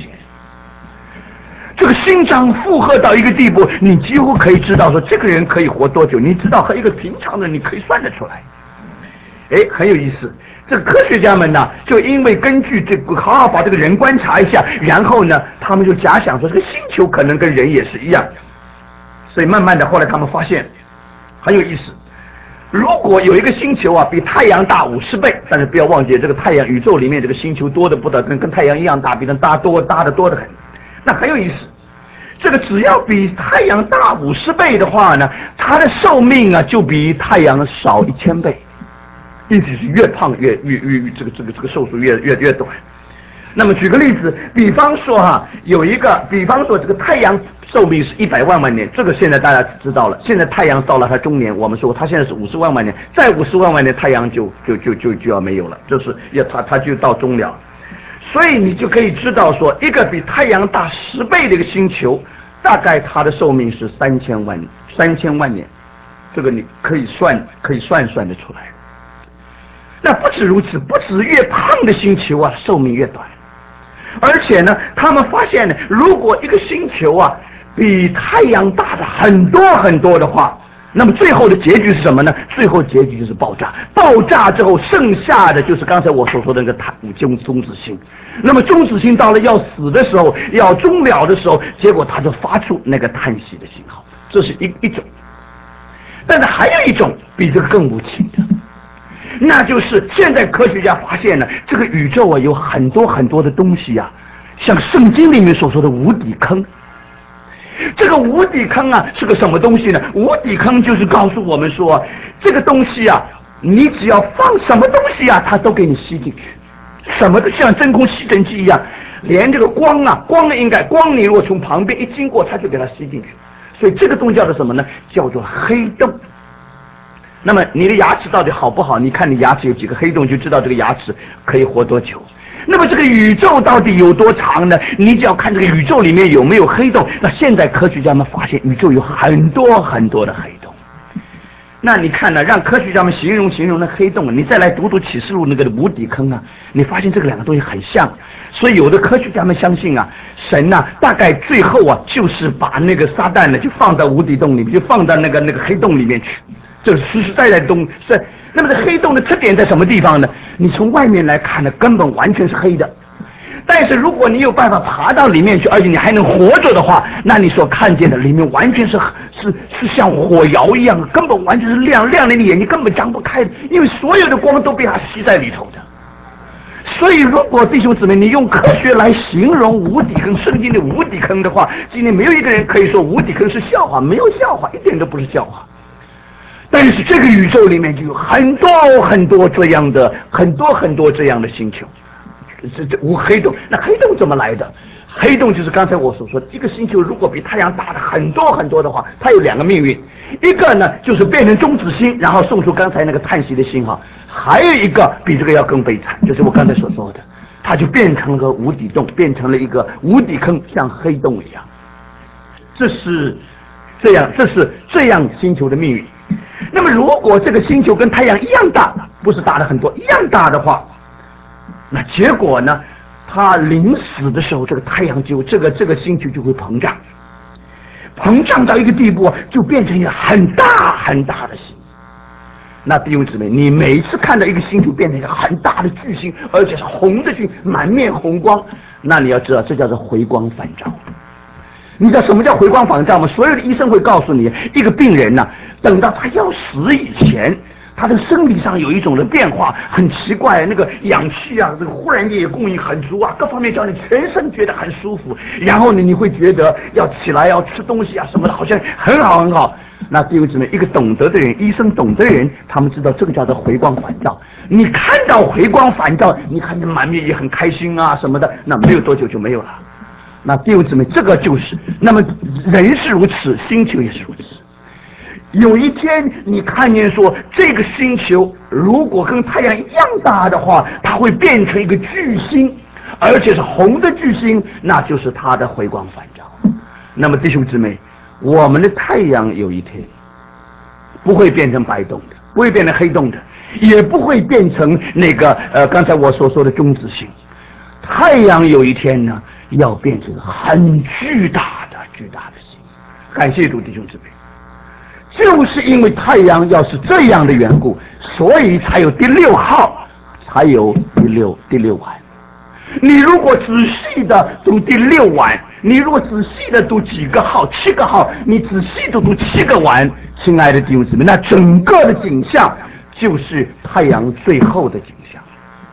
这个心脏负荷到一个地步，你几乎可以知道说这个人可以活多久，你知道和一个平常人你可以算得出来。很有意思。这个科学家们呢，就因为根据这个好好把这个人观察一下，然后呢，他们就假想说这个星球可能跟人也是一样，所以慢慢的后来他们发现很有意思。如果有一个星球啊比太阳大50倍，但是不要忘记这个太阳宇宙里面这个星球多的不得跟太阳一样大，比它大得多得很，那很有意思。 这个只要比太阳大50倍的话呢，它的寿命啊就比太阳少1000倍，因此是越胖越这个寿数越短。那么举个例子，比方说这个太阳寿命是100万年，这个现在大家知道了。现在太阳到了它中年，我们说它现在是50万年，再50万年太阳就要没有了，就是它就到终了。所以你就可以知道说，一个比太阳大10倍的一个星球，大概它的寿命是3000万年，这个你可以算得出来。那不止如此，不止越胖的星球啊寿命越短，而且呢，他们发现呢，如果一个星球啊比太阳大的很多很多的话，那么最后的结局是什么呢？最后结局就是爆炸。爆炸之后，剩下的就是刚才我所说的那个中子星。那么中子星到了要死的时候，要终了的时候，结果它就发出那个叹息的信号。这是一种。但是还有一种比这个更无情的，那就是现在科学家发现呢，这个宇宙啊有很多很多的东西啊，像圣经里面所说的无底坑。这个无底坑啊是个什么东西呢？无底坑就是告诉我们说，这个东西啊，你只要放什么东西啊，它都给你吸进去，什么都像真空吸尘器一样，连这个光你如果从旁边一经过，它就给它吸进去。所以这个东西叫做什么呢？叫做黑洞。那么你的牙齿到底好不好？你看你牙齿有几个黑洞，就知道这个牙齿可以活多久。那么这个宇宙到底有多长呢？你只要看这个宇宙里面有没有黑洞。那现在科学家们发现宇宙有很多很多的黑洞。那你看呢，让科学家们形容那黑洞，你再来读启示录那个无底坑啊，你发现这个两个东西很像。所以有的科学家们相信啊，神啊大概最后啊就是把那个撒旦呢就放在无底洞里面，就放到那个黑洞里面去。这实实在在的东西。那么这黑洞的特点在什么地方呢？你从外面来看呢，根本完全是黑的。但是如果你有办法爬到里面去，而且你还能活着的话，那你所看见的里面完全是像火窑一样，根本完全是亮的，你眼睛根本张不开的，因为所有的光都被它吸在里头的。所以如果弟兄姊妹，你用科学来形容无底坑，圣经的无底坑的话，今天没有一个人可以说无底坑是笑话，没有笑话，一点都不是笑话。但是这个宇宙里面就有很多很多这样的星球，这无黑洞。那黑洞怎么来的？黑洞就是刚才我所说的，一个星球如果比太阳大的很多很多的话，它有两个命运，一个呢就是变成中子星，然后送出刚才那个叹息的信号；还有一个比这个要更悲惨，就是我刚才所说的，它就变成了个无底洞，变成了一个无底坑，像黑洞一样。这是这样星球的命运。那么如果这个星球跟太阳一样大，不是大的很多，一样大的话，那结果呢，它临死的时候，这个太阳这个星球就会膨胀到一个地步，就变成一个很大很大的星。那弟兄姊妹，你每一次看到一个星球变成一个很大的巨星，而且是红的星，满面红光，那你要知道这叫做回光返照。你知道什么叫回光返照吗？所有的医生会告诉你，一个病人呢，等到他要死以前，他的生理上有一种的变化，很奇怪，那个氧气啊，这个忽然间也供应很足啊，各方面叫你全身觉得很舒服，然后呢，你会觉得要起来要吃东西啊什么的，好像很好很好。那弟兄姊妹，一个懂得的人，医生懂得的人，他们知道这个叫做回光返照。你看到回光返照，你看见满面也很开心啊什么的，那没有多久就没有了。那弟兄姊妹，这个就是，那么人是如此，星球也是如此。有一天你看见说，这个星球如果跟太阳一样大的话，它会变成一个巨星，而且是红的巨星，那就是它的回光返照。那么弟兄姊妹，我们的太阳有一天不会变成白洞的，不会变成黑洞的，也不会变成那个刚才我所说的中子星。太阳有一天呢，要变成很巨大的星。感谢主，弟兄姊妹，就是因为太阳要是这样的缘故，所以才有第6号，才有第六晚。你如果仔细的读第6晚，你如果仔细的读几个号，7个号，你仔细的读7个晚，亲爱的弟兄姊妹，那整个的景象就是太阳最后的景象。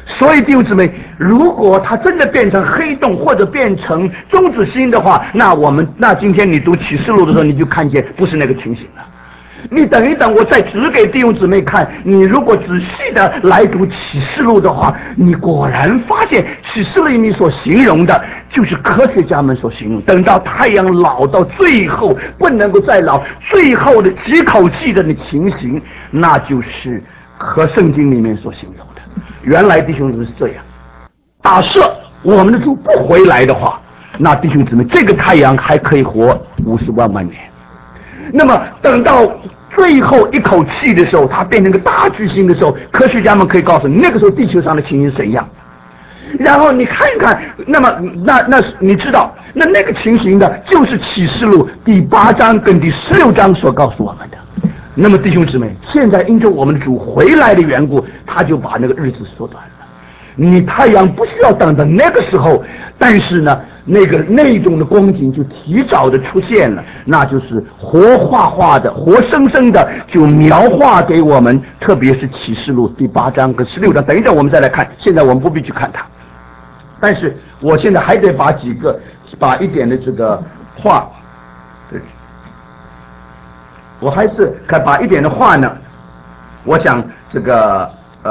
所以弟兄姊妹，如果它真的变成黑洞或者变成中子星的话，那今天你读启示录的时候，你就看见不是那个情形了。你等一等，我再指给弟兄姊妹看。你如果仔细的来读启示录的话，你果然发现启示录里面所形容的，就是科学家们所形容。等到太阳老到最后不能够再老，最后的几口气的那情形，那就是和圣经里面所形容的。原来弟兄姊妹是这样。假设我们的主不回来的话，那弟兄姊妹，这个太阳还可以活50万年。那么等到最后一口气的时候，它变成个大巨星的时候，科学家们可以告诉你，那个时候地球上的情形是怎样。然后你看一看，那么那你知道，那个情形的，就是启示录第8章跟第16章所告诉我们的。那么弟兄姊妹，现在因着我们的主回来的缘故，他就把那个日子缩短了。你太阳不需要等到那个时候，但是呢，那种的光景就提早的出现了，那就是活化的、活生生的就描画给我们，特别是启示录第8章跟16章。等一下我们再来看，现在我们不必去看它，但是我现在还得把一点的这个话，我还是把一点的话呢，我想这个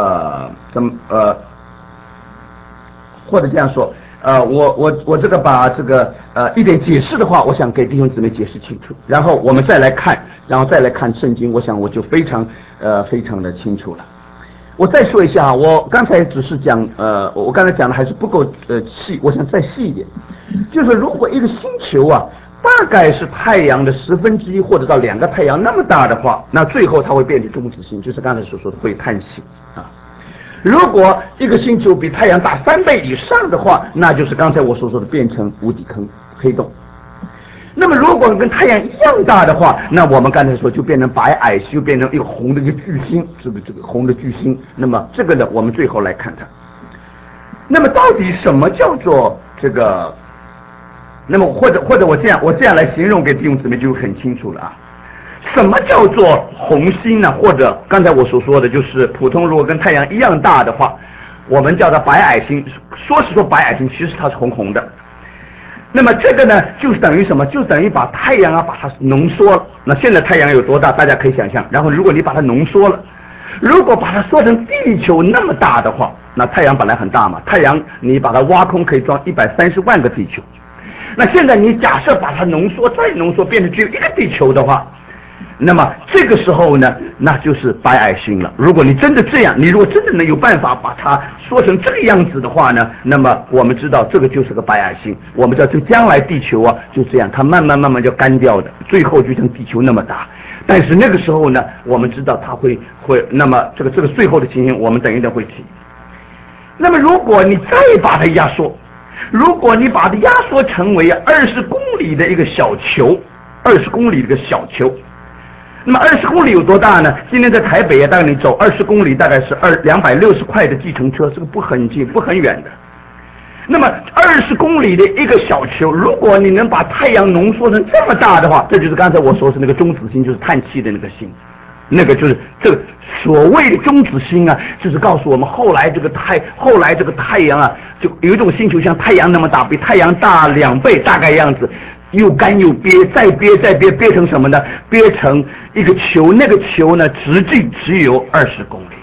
或者这样说，我这个把这个一点解释的话，我想给弟兄姊妹解释清楚，然后我们再来看，圣经，我想我就非常的清楚了。我再说一下，我刚才只是讲我刚才讲的还是不够细，我想再细一点，就是如果一个星球啊，大概是太阳的1/10或者到2个太阳那么大的话，那最后它会变成中子星，就是刚才所说的会探星啊。如果一个星球比太阳大3倍以上的话，那就是刚才我所说的变成无底坑、黑洞。那么如果跟太阳一样大的话，那我们刚才说就变成白矮星，就变成一个红的一个巨星，这个红的巨星。那么这个呢，我们最后来看它。那么到底什么叫做这个？那么或者我这样来形容给弟兄姊妹就很清楚了啊。什么叫做红星呢？或者刚才我所说的就是普通如果跟太阳一样大的话，我们叫它白矮星。说白矮星，其实它是红红的。那么这个呢，就是等于什么？就等于把太阳把它浓缩了。那现在太阳有多大？大家可以想象。然后如果你把它浓缩了，如果把它缩成地球那么大的话，那太阳本来很大嘛，太阳你把它挖空可以装130万个地球。那现在你假设把它浓缩再浓缩，变成只有一个地球的话，那么这个时候呢，那就是白矮星了。如果你真的这样，你如果真的能有办法把它缩成这个样子的话呢，那么我们知道这个就是个白矮星。我们知道这将来地球就这样，它慢慢就干掉的，最后就像地球那么大。但是那个时候呢，我们知道它会，那么这个最后的情形，我们等一等会提。那么如果你再把它压缩，如果你把它压缩成为20公里的一个小球，20公里的一个小球。那么20公里有多大呢？今天在台北大概你走20公里，大概是260块的计程车，这个不很近不很远的。那么20公里的一个小球，如果你能把太阳浓缩成这么大的话，这就是刚才我说是那个中子星，就是叹气的那个星。那个就是这个所谓的中子星就是告诉我们后来这个太阳就有一种星球像太阳那么大，比太阳大2倍大概样子，又干又憋，再憋成什么呢？憋成一个球，那个球呢直径只有20公里。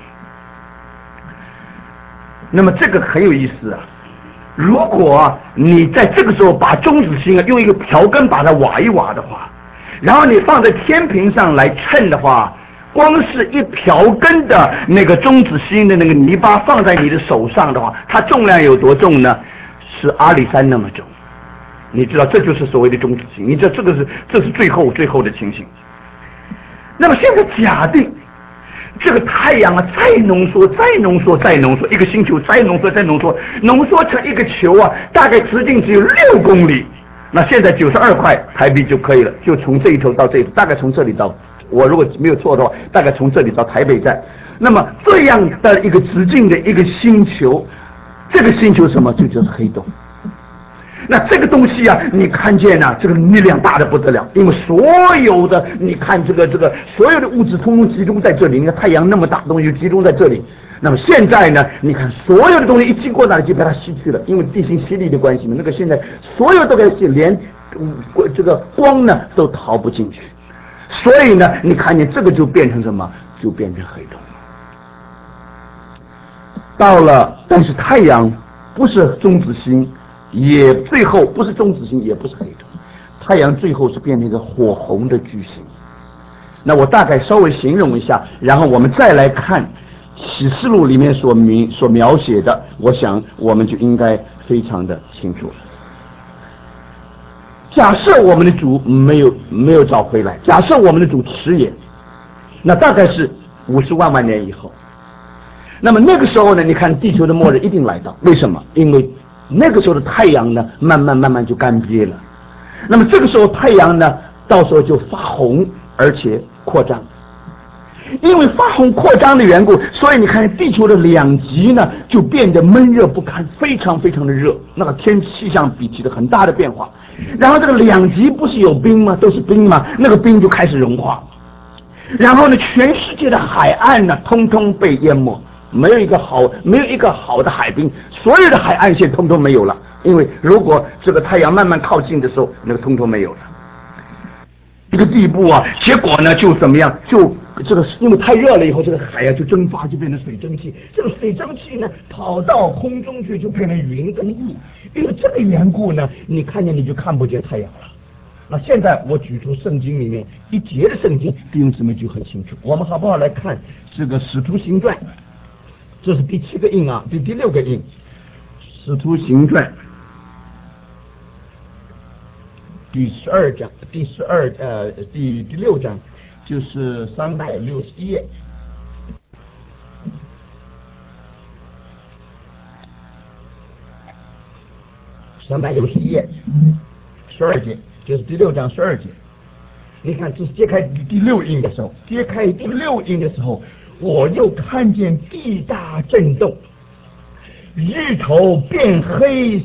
那么这个很有意思啊。如果你在这个时候把中子星用一个瓢羹把它挖一挖的话，然后你放在天平上来称的话，光是一瓢羹的那个中子星的那个泥巴放在你的手上的话，它重量有多重呢？是阿里山那么重。你知道这就是所谓的中子星，你知道这是最后的情形。那么现在假定这个太阳再浓缩，一个星球再浓缩，浓缩成一个球大概直径只有6公里。那现在92块台币就可以了，就从这一头到这一头，大概从这里到，我如果没有错的话，大概从这里到台北站。那么这样的一个直径的一个星球，这个星球什么？就叫黑洞。那这个东西你看见这个力量大得不得了，因为所有的你看这个所有的物质通通集中在这里，你看太阳那么大的东西就集中在这里。 那么现在呢，你看所有的东西一经过那里就被它吸去了，因为地心吸力的关系嘛，那个现在所有都该吸，连这个光呢都逃不进去。所以呢，你看见这个就变成什么？就变成黑洞。到了，但是太阳不是中子星，也最后不是中子星，也不是黑洞，太阳最后是变成一个火红的巨星。那我大概稍微形容一下，然后我们再来看启示录里面所描写的，我想我们就应该非常的清楚了。假设我们的主没有找回来，假设我们的主迟延，那大概是50万年以后。那么那个时候呢，你看地球的末日一定来到，为什么？因为那个时候的太阳呢，慢慢就干瘪了。那么这个时候太阳呢，到时候就发红，而且扩张。因为发红扩张的缘故，所以你看地球的两极呢就变得闷热不堪，非常非常的热，那个天气象比起的很大的变化。然后这个两极不是有冰吗？都是冰吗？那个冰就开始融化，然后呢，全世界的海岸呢通通被淹没，没有一个好的海滨，所有的海岸线通通没有了。因为如果这个太阳慢慢靠近的时候，那个通通没有了。一个地步啊，结果呢就怎么样？就这个因为太热了以后，这个海啊就蒸发，就变成水蒸气。这个水蒸气呢跑到空中去，就变成云跟雾。因为这个缘故呢，你看见你就看不见太阳了。那现在我举出圣经里面一节的圣经，弟兄姊妹就很清楚。我们好不好来看这个《使徒行传》？这是第7个印啊，第6个印，《使徒行传》。第12章，第6章，就是361页，361页，12节，就是第6章12节。你看，这是揭开第6印的时候，揭开第6印的时候，我又看见地大震动。日头变黑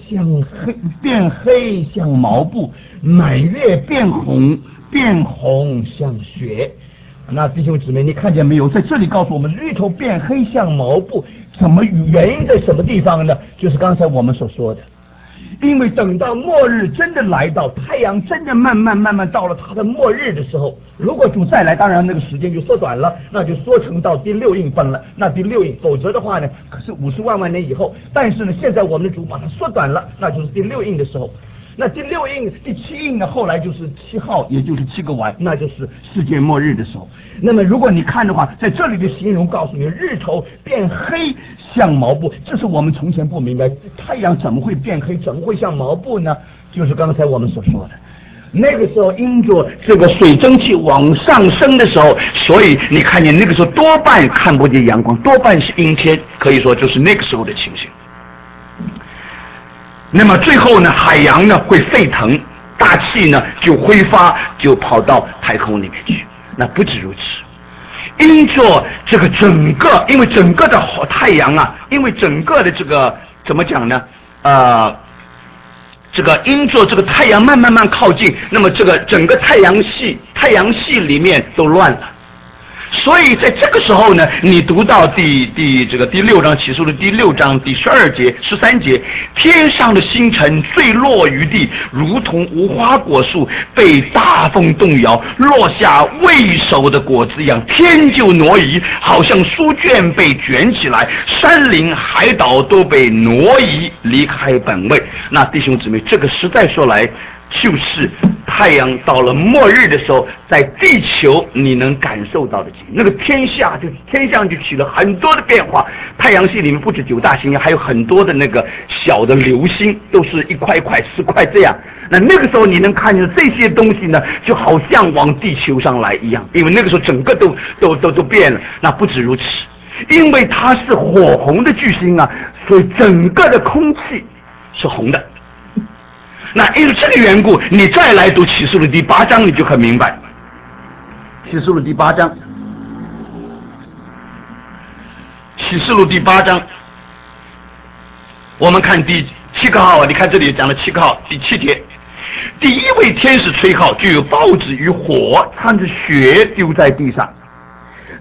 像毛布，满月变红像雪。那弟兄姊妹，你看见没有？在这里告诉我们，日头变黑像毛布，原因在什么地方呢？就是刚才我们所说的。因为等到末日真的来到，太阳真的慢慢到了它的末日的时候，如果主再来，当然那个时间就缩短了，那就缩成到第6印分了。那第6印，否则的话呢，可是50万年以后。但是呢，现在我们的主把它缩短了，那就是第6印的时候。那第6印、第7印呢，后来就是7号，也就是7个丸，那就是世界末日的时候。那么如果你看的话，在这里的形容告诉你，日头变黑像毛布，这是我们从前不明白，太阳怎么会变黑，怎么会像毛布呢？就是刚才我们所说的，那个时候因着这个水蒸气往上升的时候，所以你看见那个时候多半看不见阳光，多半是阴天，可以说就是那个时候的情形。那么最后呢，海洋呢会沸腾，大气呢就挥发，就跑到太空里面去。那不止如此，因着这个因为整个的太阳啊，因为整个的这个怎么讲呢？这个因着这个太阳慢靠近，那么这个整个太阳系里面都乱了。所以在这个时候呢，你读到第6章启示录第6章第12节、13节，天上的星辰坠落于地，如同无花果树被大风动摇，落下未熟的果子一样，天就挪移，好像书卷被卷起来，山林海岛都被挪移离开本位。那弟兄姊妹，这个实在说来，就是太阳到了末日的时候，在地球你能感受到的，那个天象就起了很多的变化。太阳系里面不止9大行星，还有很多的那个小的流星，都是1块1块10块这样。那个时候你能看见这些东西呢，就好像往地球上来一样，因为那个时候整个都变了。那不止如此，因为它是火红的巨星啊，所以整个的空气是红的。那因为这个缘故，你再来读启示录第8章，你就很明白。启示录第8章，启示录第8章，我们看第7个号啊，你看这里讲了7个号，第7节，第1位天使吹号，就有报纸与火掺着血丢在地上，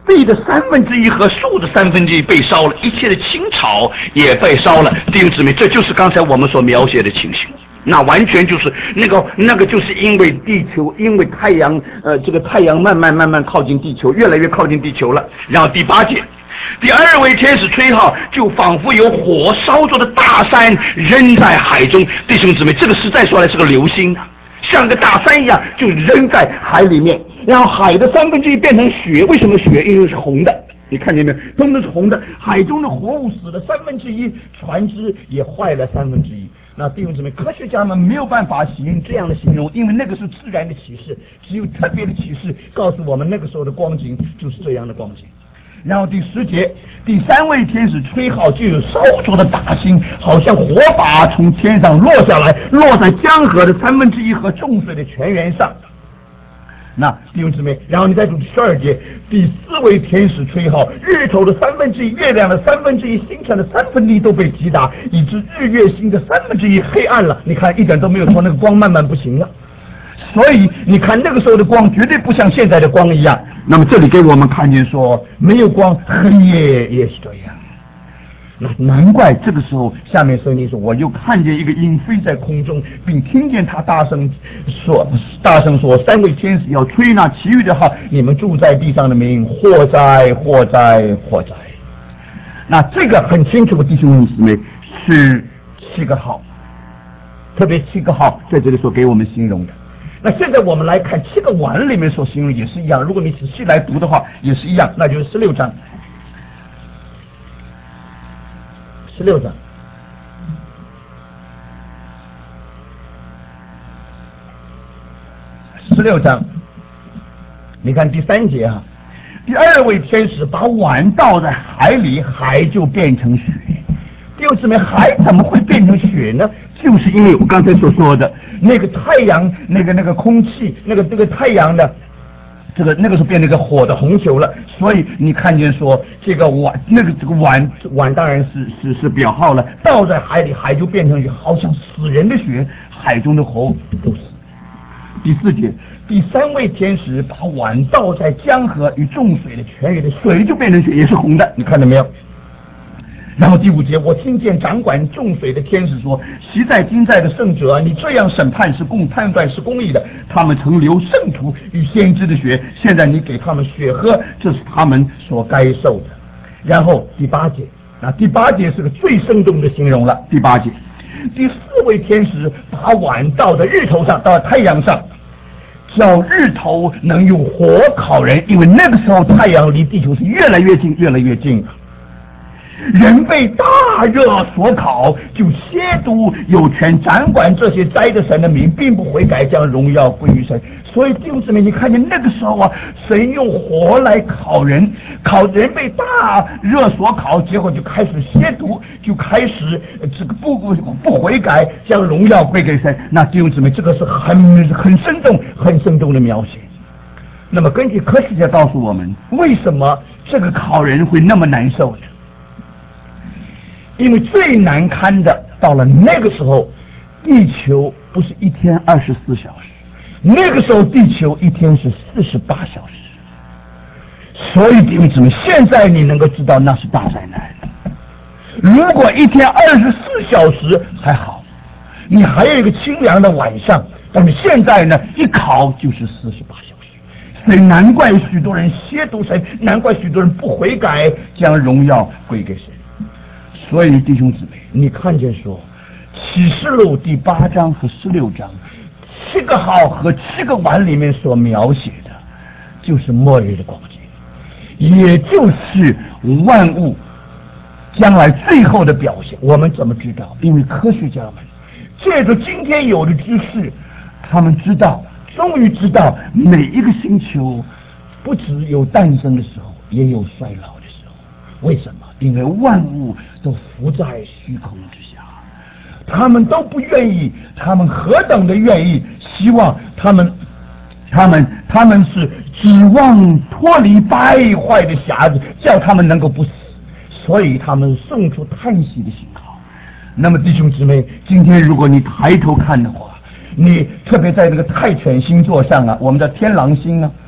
地的1/3和树的1/3被烧了，一切的青草也被烧了。弟兄姊妹，这就是刚才我们所描写的情形。那完全就是那个就是因为地球，因为太阳，这个太阳慢慢靠近地球，越来越靠近地球了。然后第8节，第2位天使吹号，就仿佛有火烧着的大山扔在海中。弟兄姊妹，这个实在说来是个流星啊，像个大山一样就扔在海里面，然后海的1/3变成血。为什么血？因为是红的。你看见没有？通通是红的。海中的活物死了1/3，船只也坏了1/3。那弟兄姊妹，科学家们没有办法用这样的形容，因为那个是自然的启示，只有特别的启示告诉我们那个时候的光景就是这样的光景。然后第10节，第3位天使吹号，就有烧灼的大星，好像火把从天上落下来，落在江河的1/3和众水的泉源上。那弟兄姊妹，然后你再读第12节，第4位天使吹号，日头的1/3，月亮的1/3，星辰的1/3都被击打，以致日月星的1/3黑暗了。你看，一点都没有说那个光慢慢不行了。所以你看那个时候的光绝对不像现在的光一样。那么这里给我们看见说，没有光，黑夜也是这样。那难怪这个时候，下面圣经说，我又看见一个鹰飞在空中，并听见他大声说，3位天使要吹那其余的号，你们住在地上的民，祸哉祸哉祸哉。那这个很清楚，弟兄姊妹，是7个号，特别7个号在这里所给我们形容的。那现在我们来看7个碗里面所形容也是一样，如果你仔细来读的话也是一样，那就是16章。16章，16章，你看第3节啊，第2位天使把碗倒在海里，海就变成血。弟兄姊妹，海怎么会变成血呢？就是因为我刚才所说的那个太阳，那个空气，那个太阳的那个时候变成个火的红球了。所以你看见说这个碗，这个碗当然是表号了，倒在海里，海就变成血，好像死人的血，海中的活物都死。第4节，第3位天使把碗倒在江河与众水的泉源里，水就变成血，也是红的，你看到没有？然后第5节，我听见掌管众水的天使说，昔在今在的圣者，你这样审判是判断是公义的，他们曾流圣徒与先知的血，现在你给他们血喝，这是他们所该受的。然后第8节，那第8节是个最生动的形容了。第8节，第4位天使把碗倒在日头上，到太阳上，叫日头能用火烤人，因为那个时候太阳离地球是越来越近越来越近了。人被大热所烤，就亵渎有权掌管这些灾的神的名，并不悔改，将荣耀归于神。所以弟兄姊妹，你看见那个时候啊，神用火来烤人，烤人被大热所烤，结果就开始亵渎，就开始这个不悔改，将荣耀归给神。那弟兄姊妹，这个是很生动的描写。那么根据科学家告诉我们，为什么这个烤人会那么难受呢？因为最难堪的到了那个时候，地球不是一天24小时，那个时候地球一天是48小时。所以弟兄姊妹，现在你能够知道那是大灾难。如果一天24小时还好，你还有一个清凉的晚上，但是现在呢，一烤就是48小时。所以难怪许多人亵渎神，难怪许多人不悔改，将荣耀归给神。所以弟兄姊妹，你看见说启示录第8章和16章7个号和7个碗里面所描写的，就是末日的光景，也就是万物将来最后的表现。我们怎么知道？因为科学家们借着今天有的知识，他们终于知道每一个星球不只有诞生的时候，也有衰老的时候。为什么？因为万物都浮在虚空之下，他们都不愿意，他们何等的愿意，希望他们是指望脱离败坏的匣子，叫他们能够不死，所以他们送出叹息的信号。那么弟兄姊妹，今天如果你抬头看的话，你特别在那个泰犬星座上啊，我们的天狼星啊，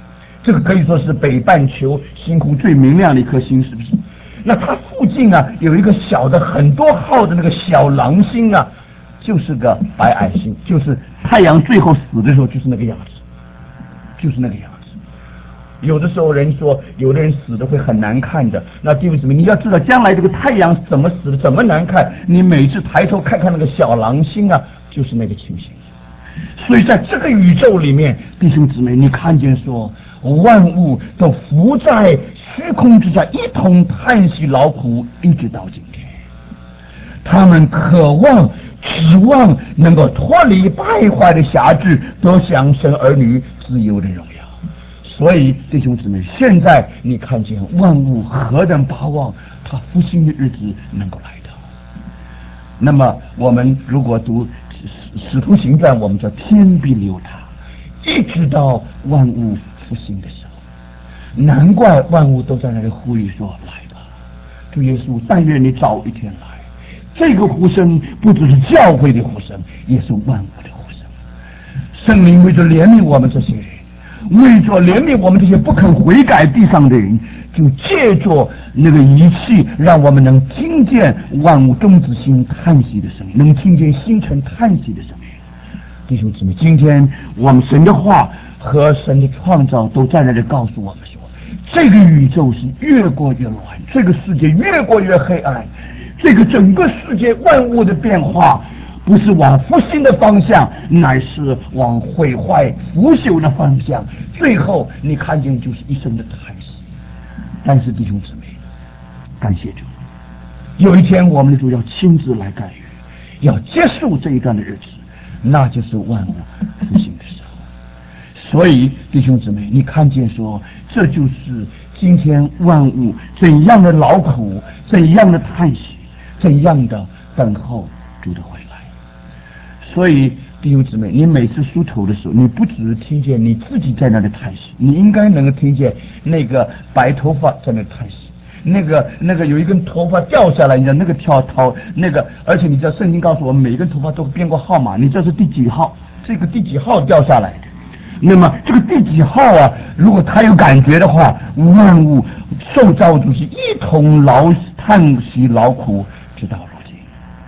这个可以说是北半球星空最明亮的一颗星，是不是？那它附近啊有一个小的很多号的那个小狼星啊，就是个白矮星，就是太阳最后死的时候就是那个样子，就是那个样子。有的时候人说，有的人死的会很难看的。那弟兄姊妹，你要知道，将来这个太阳怎么死的，怎么难看，你每次抬头看看那个小狼星啊，就是那个情形。所以在这个宇宙里面，弟兄姊妹，你看见说，万物都浮在虚空之下，一同叹息劳苦，一直到今天。他们渴望、指望能够脱离败坏的辖制，得享神儿女自由的荣耀。所以弟兄姊妹，现在你看见万物何等巴望他复兴的日子能够来到。那么我们如果读使徒行传，我们叫天必留他，一直到万物复兴的时候。难怪万物都在那里呼吁说，来吧，主耶稣，但愿你早一天来。这个呼声不只是教会的呼声，也是万物的呼声。圣灵为着怜悯我们这些人，为着怜悯我们这些不肯悔改地上的人，就借着那个仪器，让我们能听见万物中子星叹息的声音，能听见星辰叹息的声音。弟兄姊妹，今天我们神的话和神的创造都在那里告诉我们说，这个宇宙是越过越乱，这个世界越过越黑暗，这个整个世界万物的变化不是往复兴的方向，乃是往毁坏腐朽的方向。最后你看见就是一生的叹息。但是弟兄姊妹，感谢主，有一天我们的主要亲自来干预，要结束这一段的日子，那就是万物复兴的时候。所以弟兄姊妹，你看见说，这就是今天万物怎样的劳苦，怎样的叹息，怎样的等候主的回来。所以弟兄姊妹，你每次梳头的时候，你不只是听见你自己在那里叹息，你应该能够听见那个白头发在那里叹息，那个有一根头发掉下来，你知道那个那个，而且你知道圣经告诉我们，每一根头发都编过号码，你这是第几号？这个第几号掉下来的？那么这个第几号啊？如果他有感觉的话，万物受造主是一同叹息劳苦，直到如今。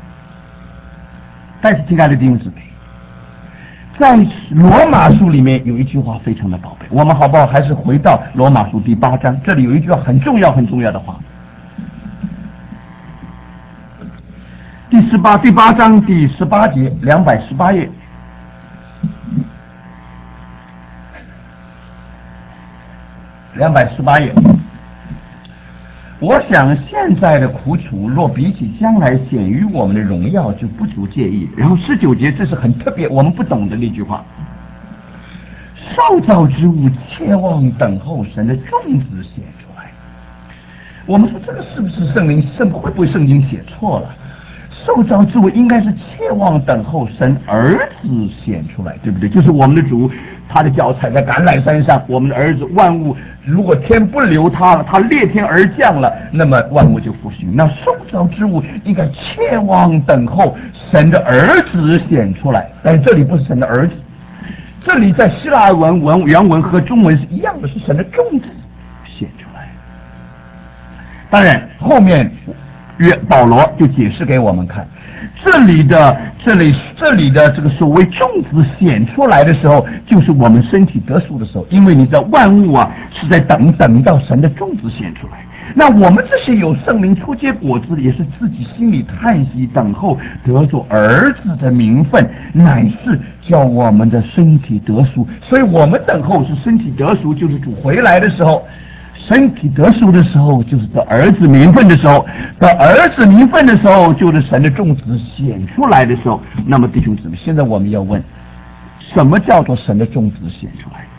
但是亲爱的弟兄姊妹，在罗马书里面有一句话非常的宝贝，我们好不好还是回到罗马书第8章，这里有一句话很重要的话，第8章第18节，218页。218页。我想现在的苦楚若比起将来显于我们的荣耀，就不足介意。然后19节，这是很特别我们不懂的那句话，受造之物切望等候神的种子显出来。我们说这个是不是会不会圣经写错了？受造之物应该是切望等候神儿子显出来，对不对？就是我们的主，他的脚踩在橄榄山上，我们的儿子，万物如果天不留他了，他裂天而降了，那么万物就复兴。那受造之物应该切望等候神的儿子显出来，但是这里不是神的儿子，这里在希腊文原文和中文是一样的，是神的种子显出来。当然后面保罗就解释给我们看，这里的这个所谓种子显出来的时候，就是我们身体得赎的时候，因为你知道万物啊是在等到神的种子显出来。那我们这些有圣灵初结果子的，也是自己心里叹息等候得着儿子的名分，乃是叫我们的身体得赎。所以我们等候是身体得赎，就是主回来的时候。身体得赎的时候，就是得儿子名分的时候；得儿子名分的时候，就是神的种子显出来的时候。那么弟兄姊妹，现在我们要问，什么叫做神的种子显出来？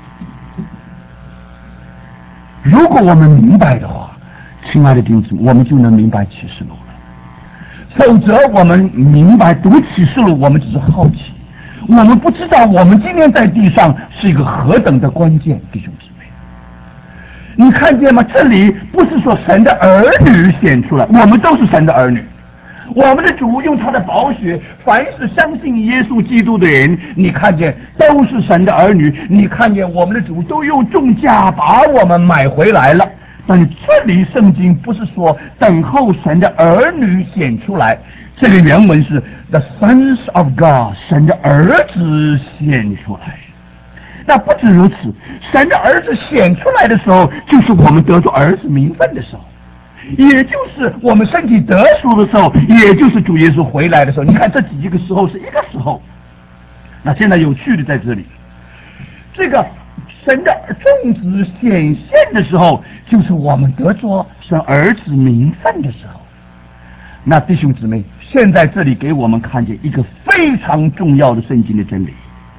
如果我们明白的话，亲爱的弟兄姊妹，我们就能明白启示录了。否则我们明白读启示录，我们只是好奇，我们不知道我们今天在地上是一个何等的关键，弟兄姊妹。你看见吗？这里不是说神的儿女显出来，我们都是神的儿女， 我们的主用他的宝血，凡是相信耶稣基督的人，你看见都是神的儿女。你看见我们的主都用重价把我们买回来了。但是这里圣经不是说等候神的儿女显出来，这个原文是 The sons of God， 神的儿子显出来。那不止如此，神的儿子显出来的时候，就是我们得着儿子名分的时候，也就是我们身体得赎的时候，也就是主耶稣回来的时候。你看这几个时候是一个时候。那现在有趣的在这里，这个神的众子显现的时候，就是我们得着神儿子名分的时候。那弟兄姊妹，现在这里给我们看见一个非常重要的圣经的真理：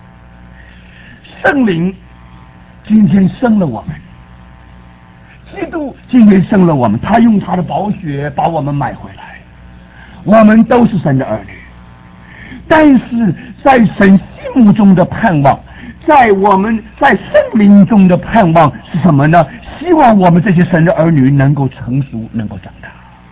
圣灵今天生了我们，基督今天生了我们，他用他的宝血把我们买回来，我们都是神的儿女。但是在神心目中的盼望，在我们在圣灵中的盼望是什么呢？希望我们这些神的儿女能够成熟，能够长大。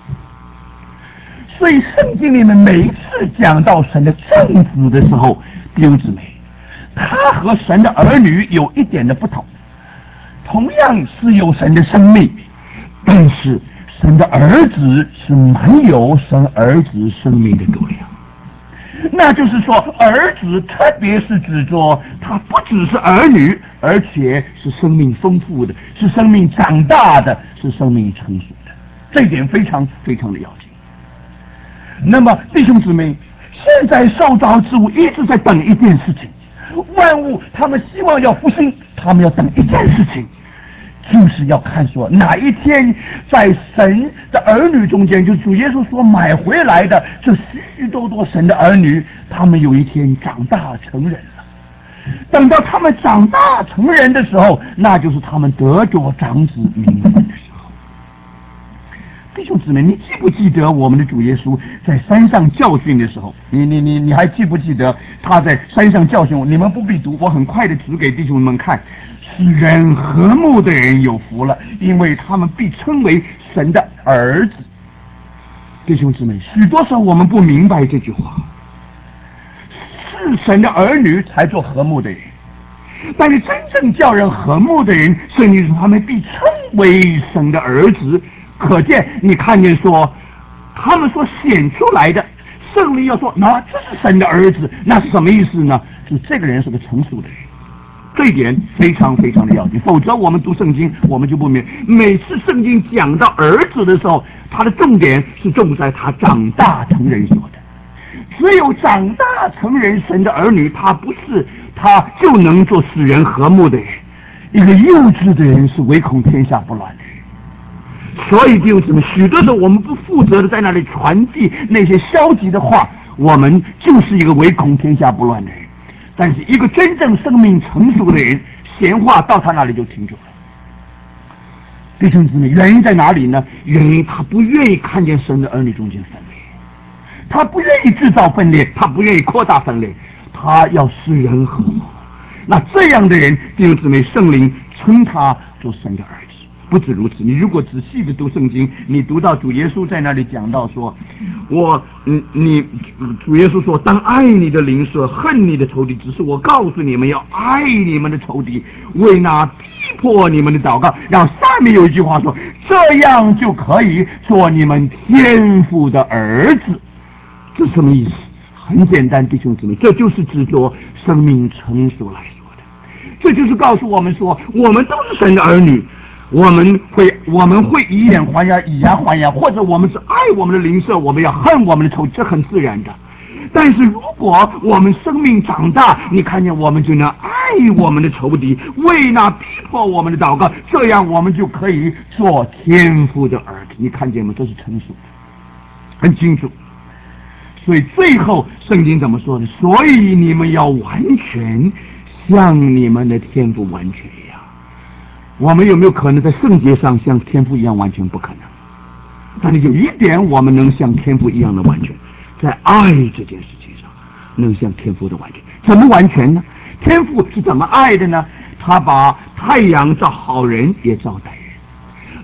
所以圣经里面每一次讲到神的众子的时候，弟兄姊妹，他和神的儿女有一点的不同，同样是有神的生命，但是神的儿子是没有神儿子生命的度量。那就是说，儿子特别是指着他不只是儿女，而且是生命丰富的，是生命长大的，是生命成熟的。这一点非常非常的要紧。那么弟兄姊妹，现在受造之物一直在等一件事情，万物他们希望要复兴，他们要等一件事情，就是要看说哪一天在神的儿女中间，就主耶稣所买回来的这许许多多神的儿女，他们有一天长大成人了。等到他们长大成人的时候，那就是他们得着长子名分的时候。弟兄姊妹，你记不记得我们的主耶稣在山上教训的时候？你还记不记得他在山上教训我？你们不必读，我很快的指给弟兄们看。使人和睦的人有福了，因为他们被称为神的儿子。弟兄姊妹，许多时候我们不明白这句话，是神的儿女才做和睦的人，但是真正叫人和睦的人，圣经说他们被称为神的儿子。可见你看见说他们所显出来的圣灵要说，那这是神的儿子，那是什么意思呢？就是这个人是个成熟的人。这一点非常非常的要紧，否则我们读圣经我们就不明白。每次圣经讲到儿子的时候，他的重点是重在他长大成人说的。只有长大成人神的儿女，他不是他就能做使人和睦的人。一个幼稚的人是唯恐天下不乱的人。所以弟兄姊妹，许多时候我们不负责的在那里传递那些消极的话，我们就是一个唯恐天下不乱的人。但是一个真正生命成熟的人，闲话到他那里就停住了。弟兄姊妹，原因在哪里呢？原因他不愿意看见神的儿女中间分裂，他不愿意制造分裂，他不愿意扩大分裂，他要使人和睦。那这样的人，弟兄姊妹，圣灵称他做神的儿子。不止如此，你如果仔细的读圣经，你读到主耶稣在那里讲到说，主耶稣说，当爱你的邻舍，恨你的仇敌，只是我告诉你们要爱你们的仇敌，为那逼迫你们的祷告。然后下面有一句话说，这样就可以做你们天父的儿子。这什么意思？很简单，弟兄姊妹，这就是指着生命成熟来说的。这就是告诉我们说，我们都是神的儿女。我们会以眼还眼，以牙还牙，或者我们是爱我们的邻舍，我们要恨我们的仇敌，这很自然的。但是如果我们生命长大，你看见我们就能爱我们的仇敌，为那逼迫我们的祷告，这样我们就可以做天父的儿子。你看见吗？这是成熟的，很清楚。所以最后圣经怎么说呢？所以你们要完全像你们的天父完全一样。我们有没有可能在圣洁上像天父一样完全？不可能。但是有一点我们能像天父一样的完全，在爱这件事情上能像天父的完全。怎么完全呢？天父是怎么爱的呢？他把太阳照好人也照歹人，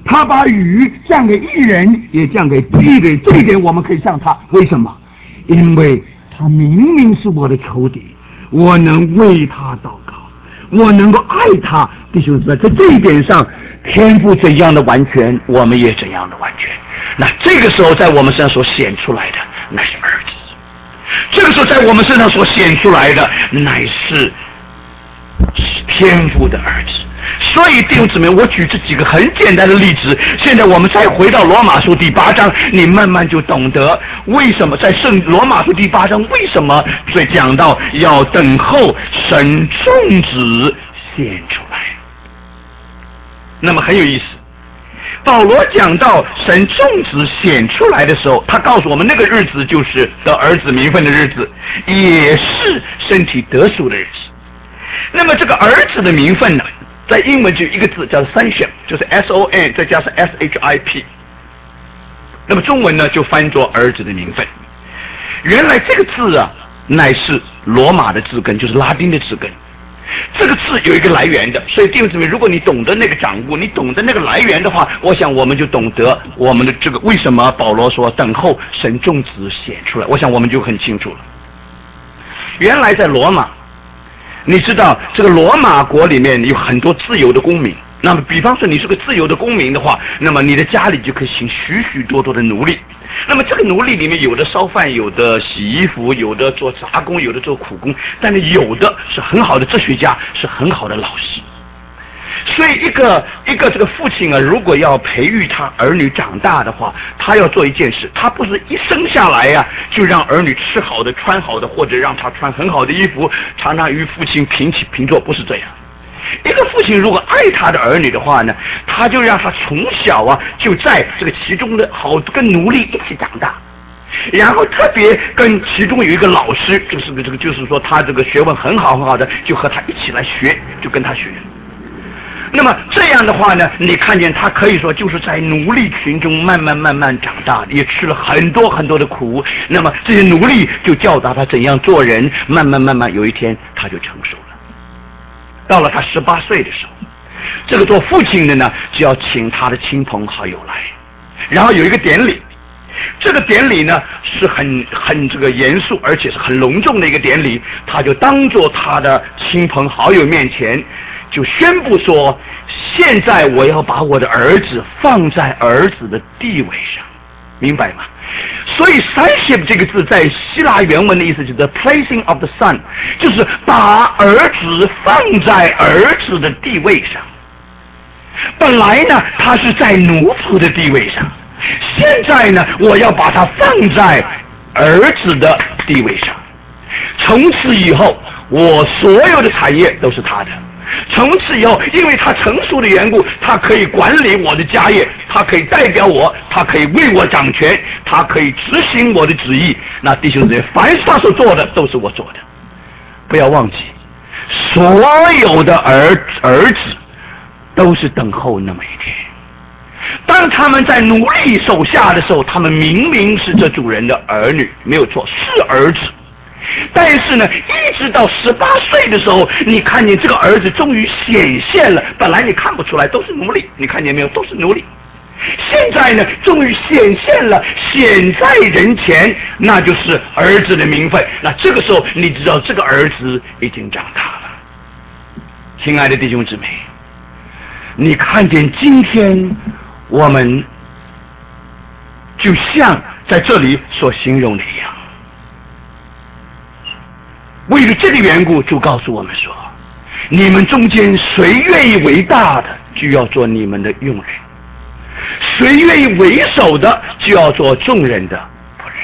他把雨降给义人，也降给不义人。这一点我们可以向他。为什么？因为他明明是我的仇敌，我能为他祷告，我能够爱他。弟兄姊妹，在这一点上，天父怎样的完全，我们也怎样的完全。那这个时候在我们身上所显出来的，乃是儿子。这个时候在我们身上所显出来的，乃是天父的儿子。所以弟兄姊妹，我举这几个很简单的例子，现在我们再回到罗马书第8章，你慢慢就懂得为什么在罗马书第8章为什么所以讲到要等候神众子显出来。那么很有意思，保罗讲到神众子显出来的时候，他告诉我们那个日子就是得儿子名分的日子，也是身体得赎的日子。那么这个儿子的名分呢，在英文就一个字叫 sonship， 就是 S-O-N 再加上 S-H-I-P， 那么中文呢就翻作儿子的名分。原来这个字啊乃是罗马的字根，就是拉丁的字根。这个字有一个来源的，所以弟兄姊妹，如果你懂得那个掌握，你懂得那个来源的话，我想我们就懂得我们的这个为什么保罗说等候神众子显出来，我想我们就很清楚了。原来在罗马，你知道这个罗马国里面有很多自由的公民，那么比方说你是个自由的公民的话，那么你的家里就可以请许许多多的奴隶。那么这个奴隶里面有的烧饭，有的洗衣服，有的做杂工，有的做苦工，但是有的是很好的哲学家，是很好的老师。所以一个这个父亲啊，如果要培育他儿女长大的话，他要做一件事，他不是一生下来呀就让儿女吃好的穿好的，或者让他穿很好的衣服，常常与父亲平起平坐，不是这样。一个父亲如果爱他的儿女的话呢，他就让他从小啊就在这个其中的好跟奴隶一起长大，然后特别跟其中有一个老师，就是说他这个学问很好很好的，就和他一起来学，就跟他学。那么这样的话呢，你看见他可以说就是在奴隶群中慢慢长大，也吃了很多很多的苦。那么这些奴隶就教导他怎样做人，慢慢有一天他就成熟了。到了他18岁的时候，这个做父亲的呢就要请他的亲朋好友来，然后有一个典礼。这个典礼呢是很这个严肃，而且是很隆重的一个典礼。他就当着他的亲朋好友面前就宣布说，现在我要把我的儿子放在儿子的地位上，明白吗？所以 sonship 这个字在希腊原文的意思就是 the placing of the son， 就是把儿子放在儿子的地位上。本来呢他是在奴仆的地位上，现在呢我要把他放在儿子的地位上。从此以后我所有的产业都是他的，从此以后因为他成熟的缘故，他可以管理我的家业，他可以代表我，他可以为我掌权，他可以执行我的旨意。那弟兄姊妹，凡是他所做的都是我做的。不要忘记，所有的儿子都是等候那么一天，当他们在奴隶手下的时候，他们明明是这主人的儿女，没有错，是儿子。但是呢，一直到18岁的时候，你看见这个儿子终于显现了。本来你看不出来，都是奴隶，你看见没有？都是奴隶。现在呢，终于显现了，显在人前，那就是儿子的名分。那这个时候，你知道这个儿子已经长大了。亲爱的弟兄姊妹，你看见今天我们就像在这里所形容的一样。为了这个缘故，就告诉我们说，你们中间谁愿意为大的，就要做你们的用人；谁愿意为首的，就要做众人的仆人。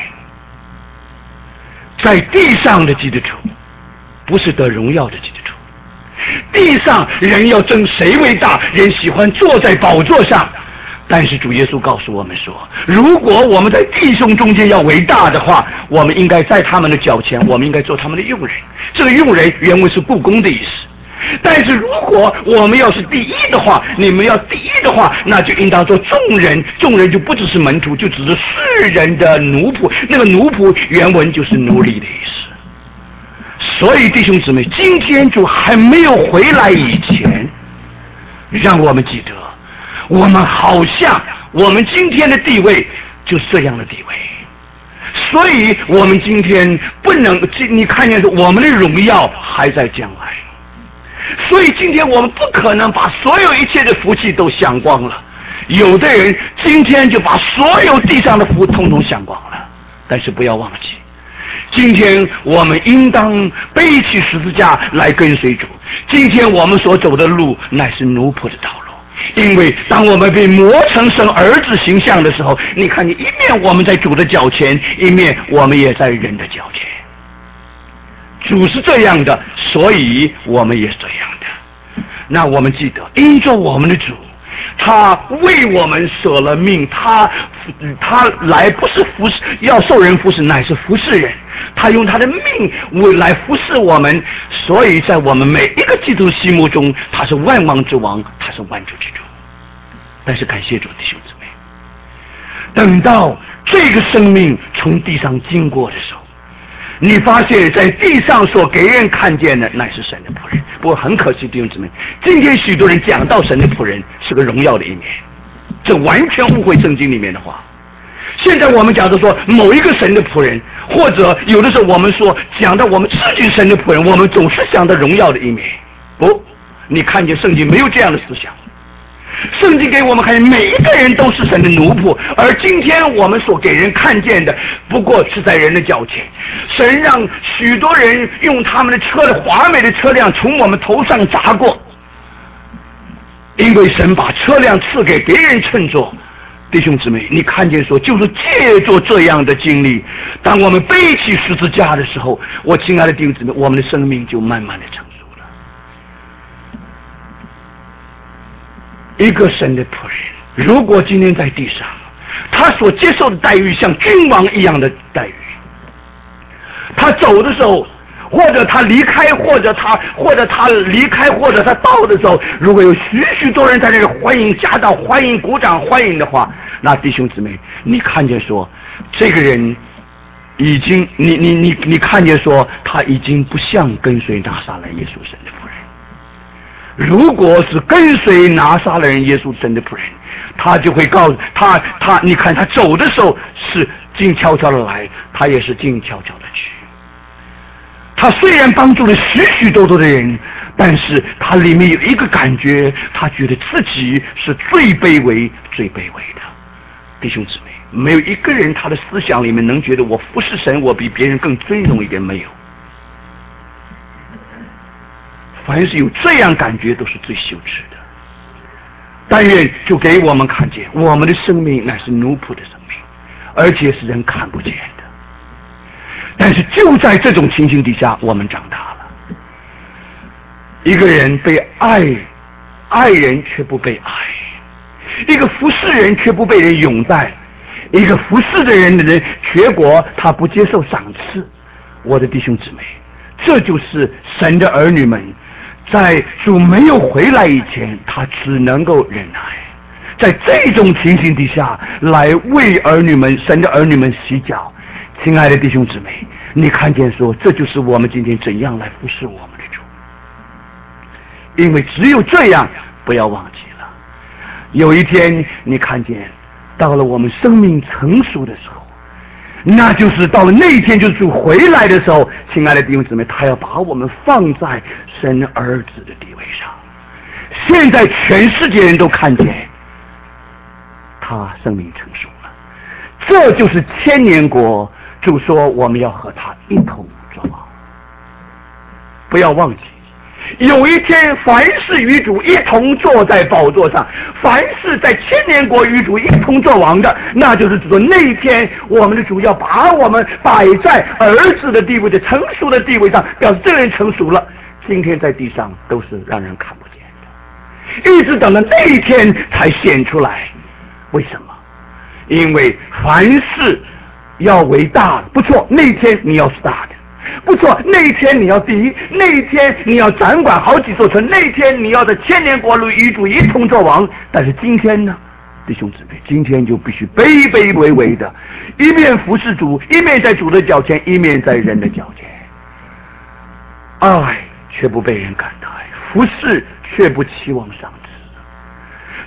在地上的基督徒，不是得荣耀的基督徒。地上人要争谁为大，人喜欢坐在宝座上。但是主耶稣告诉我们说，如果我们在弟兄中间要为大的话，我们应该在他们的脚前，我们应该做他们的用人。这个用人原文是雇工的意思。但是如果我们要是第一的话，你们要第一的话，那就应当做众人。众人就不只是门徒，就只是世人的奴仆。那个奴仆原文就是奴隶的意思。所以弟兄姊妹，今天主还没有回来以前，让我们记得我们好像我们今天的地位就是这样的地位，所以我们今天不能，你看见我们的荣耀还在将来，所以今天我们不可能把所有一切的福气都享光了。有的人今天就把所有地上的福统统享光了，但是不要忘记，今天我们应当背起十字架来跟随主。今天我们所走的路乃是奴仆的道路，因为当我们被磨成神儿子形象的时候，你看，你一面我们在主的脚前，一面我们也在人的脚前。主是这样的，所以我们也是这样的。那我们记得，因着我们的主，他为我们舍了命，他来不是服侍，要受人服侍，乃是服侍人。他用他的命来服侍我们，所以在我们每一个基督心目中，他是万王之王，他是万主之主。但是感谢主，弟兄姊妹，等到这个生命从地上经过的时候，你发现在地上所给人看见的乃是神的仆人。不过很可惜，弟兄姊妹，今天许多人讲到神的仆人是个荣耀的一面，这完全误会圣经里面的话。现在我们讲的说某一个神的仆人，或者有的时候我们说讲到我们自己神的仆人，我们总是想到荣耀的一面。不，你看见圣经没有这样的思想。圣经给我们看见每一个人都是神的奴仆，而今天我们所给人看见的不过是在人的脚前。神让许多人用他们的车的华美的车辆从我们头上砸过，因为神把车辆赐给别人乘坐。弟兄姊妹，你看见说，就是借着这样的经历，当我们背起十字架的时候，我亲爱的弟兄姊妹，我们的生命就慢慢的成熟了。一个神的仆人，如果今天在地上，他所接受的待遇像君王一样的待遇，他走的时候，或者他离开，或者他离开，或者他到的时候，如果有许多人在那里欢迎夹道、欢迎鼓掌、欢迎的话，那弟兄姊妹，你看见说，这个人已经，你看见说，他已经不像跟随拿撒勒耶稣神的仆人。如果是跟随拿撒勒人耶稣神的仆人，他就会告诉他，你看他走的时候是静悄悄的来，他也是静悄悄的去。他虽然帮助了许多的人，但是他里面有一个感觉，他觉得自己是最卑微的。弟兄姊妹，没有一个人他的思想里面能觉得我服侍神，我比别人更尊荣一点，没有。凡是有这样感觉，都是最羞耻的。但愿就给我们看见，我们的生命乃是奴仆的生命，而且是人看不见的。但是就在这种情形底下，我们长大了。一个人被爱人却不被爱，一个服侍人却不被人拥戴，一个服侍的人结果他不接受赏赐。我的弟兄姊妹，这就是神的儿女们在主没有回来以前，他只能够忍耐，在这种情形底下来为神的儿女们洗脚。亲爱的弟兄姊妹，你看见说，这就是我们今天怎样来服侍我们的主。因为只有这样，不要忘记了，有一天你看见到了我们生命成熟的时候，那就是到了那一天，就是主回来的时候，亲爱的弟兄姊妹，他要把我们放在神儿子的地位上。现在全世界人都看见他生命成熟了，这就是千年国。主说我们要和他一同作王。不要忘记，有一天凡是与主一同坐在宝座上，凡是在千年国与主一同作王的，那就是说那一天我们的主要把我们摆在儿子的地位的成熟的地位上，表示这个人成熟了。今天在地上都是让人看不见的，一直等到那一天才显出来。为什么？因为凡事要为大的，不错，那一天你要是大的，不错，那一天你要第一，那一天你要掌管好几座城，那一天你要在千年国里与主一同作王。但是今天呢，弟兄姊妹，今天就必须卑卑微微的，一面服侍主，一面在主的脚前，一面在人的脚前。爱却不被人感戴，服侍却不期望赏赐。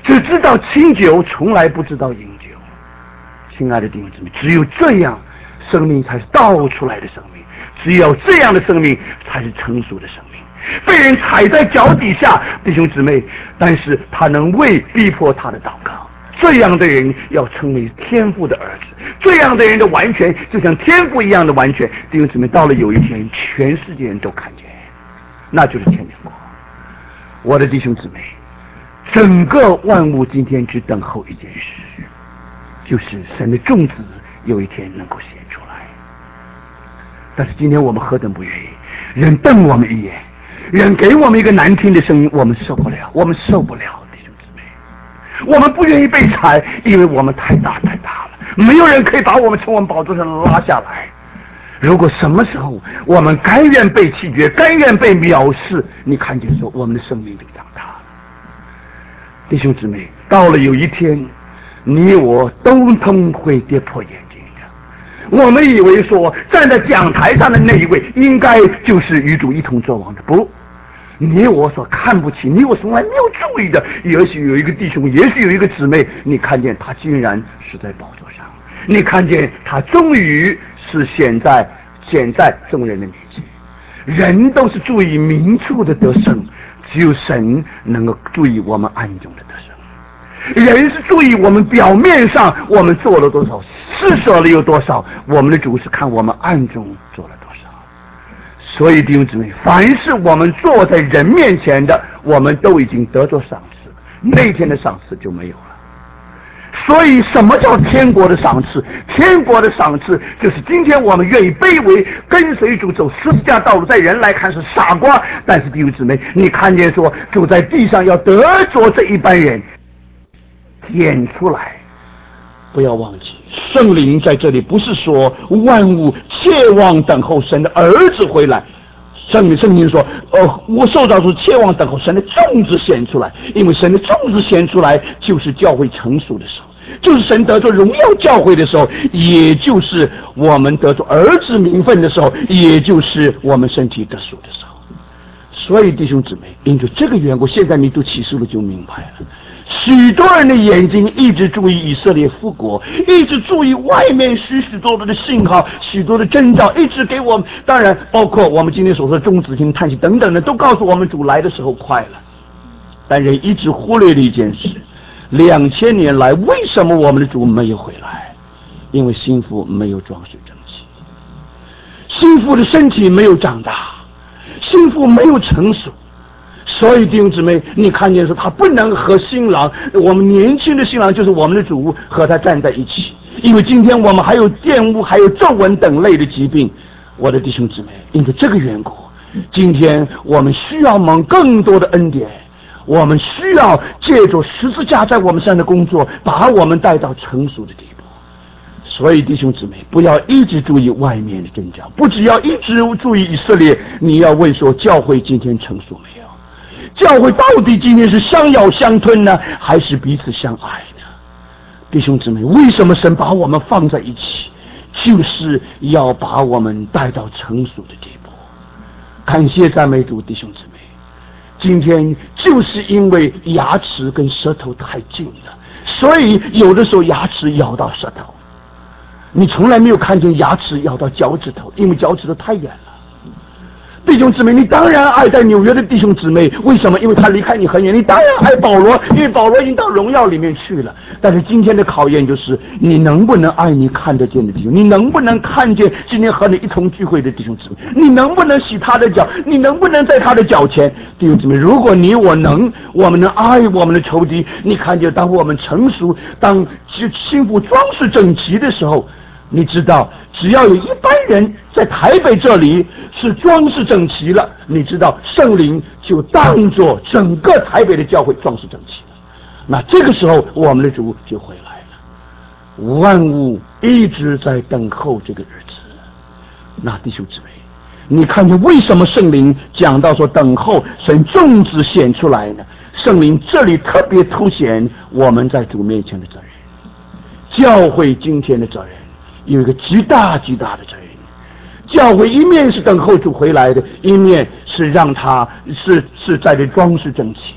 只知道清酒，从来不知道饮酒。亲爱的弟兄姊妹，只有这样，生命才是倒出来的生命，只有这样的生命才是成熟的生命。被人踩在脚底下，弟兄姊妹，但是他能为逼迫他的祷告。这样的人要成为天父的儿子，这样的人的完全就像天父一样的完全。弟兄姊妹，到了有一天，全世界人都看见，那就是千年国。我的弟兄姊妹，整个万物今天只等候一件事，就是神的种子有一天能够显出来。但是今天我们何等不愿意，人瞪我们一眼，人给我们一个难听的声音，我们受不了，我们受不了。弟兄姊妹，我们不愿意被踩，因为我们太大太大了，没有人可以把我们从我们宝座上拉下来。如果什么时候我们甘愿被弃绝，甘愿被藐视，你看见说我们的生命就长大了。弟兄姊妹，到了有一天，你我都通会跌破眼镜的。我们以为说站在讲台上的那一位应该就是与主一同作王的，不，你我所看不起，你我从来没有注意的，也许有一个弟兄，也许有一个姊妹，你看见他竟然是在宝座上，你看见他终于是显在众人的面前。人都是注意明处的得胜，只有神能够注意我们暗中的得胜。人是注意我们表面上我们做了多少，施舍了有多少，我们的主是看我们暗中做了多少。所以弟兄姊妹，凡是我们坐在人面前的，我们都已经得着赏赐，那天的赏赐就没有了。所以什么叫天国的赏赐？天国的赏赐就是今天我们愿意卑微跟随主走十字架道路，在人来看是傻瓜，但是弟兄姊妹，你看见说主在地上要得着这一般人点出来。不要忘记，圣灵在这里不是说万物切望等候神的儿子回来，圣经说我受到是切望等候神的种子显出来，因为神的种子显出来就是教会成熟的时候，就是神得着荣耀教会的时候，也就是我们得着儿子名分的时候，也就是我们身体得赎的时候。所以弟兄姊妹，因着这个缘故，现在你读启示录就明白了，许多人的眼睛一直注意以色列复国，一直注意外面许多的信号，许多的征兆，一直给我们，当然包括我们今天所说的钟子听、叹息等等的，都告诉我们主来的时候快了。但人一直忽略了一件事，2000年来为什么我们的主没有回来？因为心腹没有装饰整齐，心腹的身体没有长大，心腹没有成熟。所以弟兄姊妹，你看见说他不能和新郎，我们年轻的新郎就是我们的主，和他站在一起，因为今天我们还有玷污，还有皱纹等类的疾病。我的弟兄姊妹，因为这个缘故，今天我们需要蒙更多的恩典，我们需要借着十字架在我们身上的工作，把我们带到成熟的地步。所以弟兄姊妹，不要一直注意外面的征兆，不只要一直注意以色列，你要问说教会今天成熟没有？教会到底今天是相咬相吞呢，还是彼此相爱呢？弟兄姊妹，为什么神把我们放在一起，就是要把我们带到成熟的地步。感谢赞美主，弟兄姊妹，今天就是因为牙齿跟舌头太近了，所以有的时候牙齿咬到舌头，你从来没有看见牙齿咬到脚趾头，因为脚趾头太远了。弟兄姊妹，你当然爱在纽约的弟兄姊妹，为什么？因为他离开你很远。你当然爱保罗，因为保罗已经到荣耀里面去了。但是今天的考验就是，你能不能爱你看得见的弟兄？你能不能看见今天和你一同聚会的弟兄姊妹？你能不能洗他的脚？你能不能在他的脚前？弟兄姊妹，如果你我能，我们能爱我们的仇敌。你看见，当我们成熟，当心腹装饰整齐的时候，你知道，只要有一般人在台北这里是装饰整齐了，你知道圣灵就当作整个台北的教会装饰整齐了。那这个时候我们的主就回来了。万物一直在等候这个日子。那弟兄姊妹，你看见为什么圣灵讲到说等候神种子显出来呢？圣灵这里特别凸显我们在主面前的责任，教会今天的责任有一个极大极大的责任。教会一面是等候主回来的，一面是让他是在这装饰整齐的。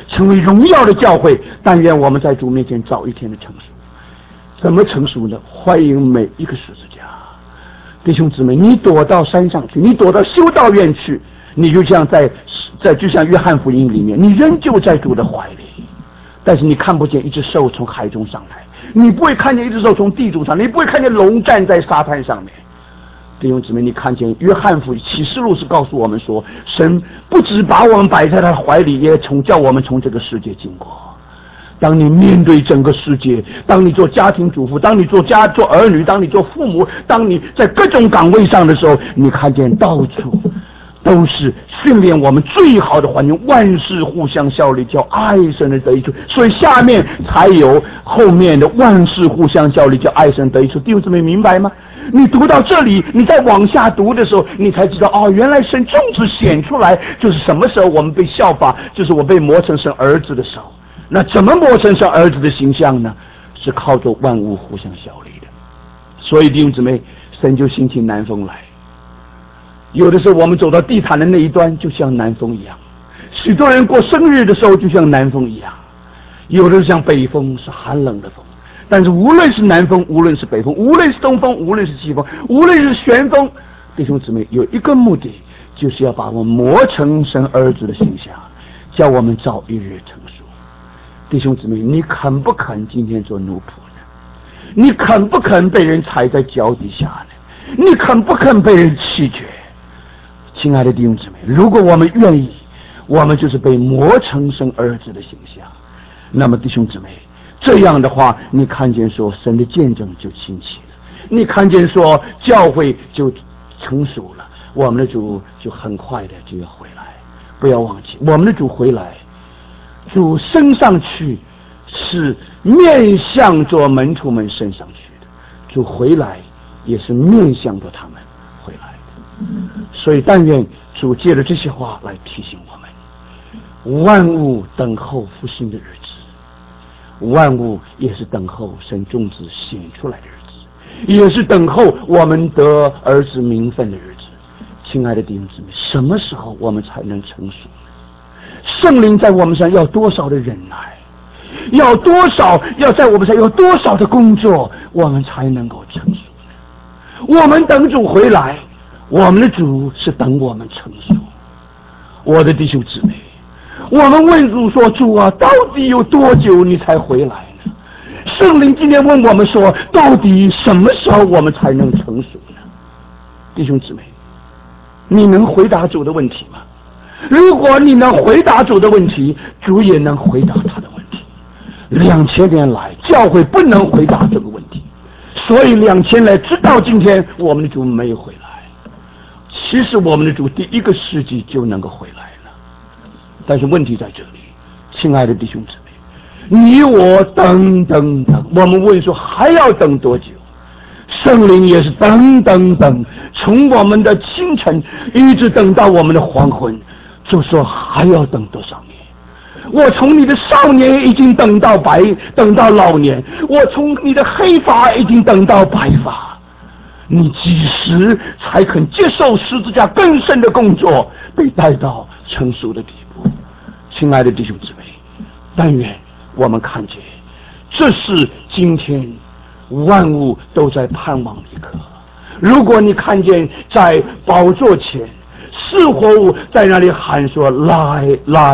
成为荣耀的教会。但愿我们在主面前早一天的成熟。怎么成熟呢？欢迎每一个十字架。弟兄姊妹，你躲到山上去，你躲到修道院去，你就像就像约翰福音里面，你仍旧在主的怀里，但是你看不见一只兽从海中上来，你不会看见一只兽从地中上，你不会看见龙站在沙滩上面。弟兄姊妹，你看见约翰福音启示录是告诉我们说，神不只把我们摆在他的怀里，也叫我们从这个世界经过。当你面对整个世界，当你做家庭主妇，当你做儿女，当你做父母，当你在各种岗位上的时候，你看见到处都是训练我们最好的环境，万事互相效力，叫爱神的得益处。所以下面才有后面的万事互相效力，叫爱神得益处。弟兄姊妹明白吗？你读到这里，你再往下读的时候，你才知道哦，原来神种子显出来，就是什么时候我们被效法，就是我被磨成神儿子的时候。那怎么磨成神儿子的形象呢？是靠着万物互相效力的。所以弟兄姊妹，神就兴起南风来。有的时候我们走到地毯的那一端，就像南风一样；许多人过生日的时候，就像南风一样。有的像北风，是寒冷的风。但是无论是南风，无论是北风，无论是东风，无论是西风，无论是旋风，弟兄姊妹，有一个目的，就是要把我们磨成神儿子的形象，叫我们早一日成熟。弟兄姊妹，你肯不肯今天做奴仆呢？你肯不肯被人踩在脚底下呢？你肯不肯被人弃绝？亲爱的弟兄姊妹，如果我们愿意，我们就是被磨成神儿子的形象。那么弟兄姊妹，这样的话，你看见说神的见证就兴起了，你看见说教会就成熟了，我们的主就很快的就要回来。不要忘记，我们的主回来，主升上去是面向着门徒们升上去的，主回来也是面向着他们回来的。所以但愿主借着这些话来提醒我们，万物等候复兴的日子，万物也是等候神种子显出来的日子，也是等候我们得儿子名分的日子。亲爱的弟兄姊妹，什么时候我们才能成熟呢？圣灵在我们身上要多少的忍耐，要在我们身上有多少的工作，我们才能够成熟呢？我们等主回来，我们的主是等我们成熟。我的弟兄姊妹，我们问主说，主啊，到底有多久你才回来呢？圣灵今天问我们说，到底什么时候我们才能成熟呢？弟兄姊妹，你能回答主的问题吗？如果你能回答主的问题，主也能回答他的问题。2000年来，教会不能回答这个问题，所以2000来直到今天，我们的主没有回来。其实我们的主第1个世纪就能够回来了，但是问题在这里，亲爱的弟兄姊妹，你我等，我们问说还要等多久？圣灵也是等，从我们的清晨一直等到我们的黄昏，就说还要等多少年？我从你的少年已经等到老年，我从你的黑发已经等到白发，你几时才肯接受十字架更深的工作，被带到成熟的地步？亲爱的弟兄姊妹，但愿我们看见，这是今天万物都在盼望的一刻。如果你看见在宝座前是活物在那里喊说来，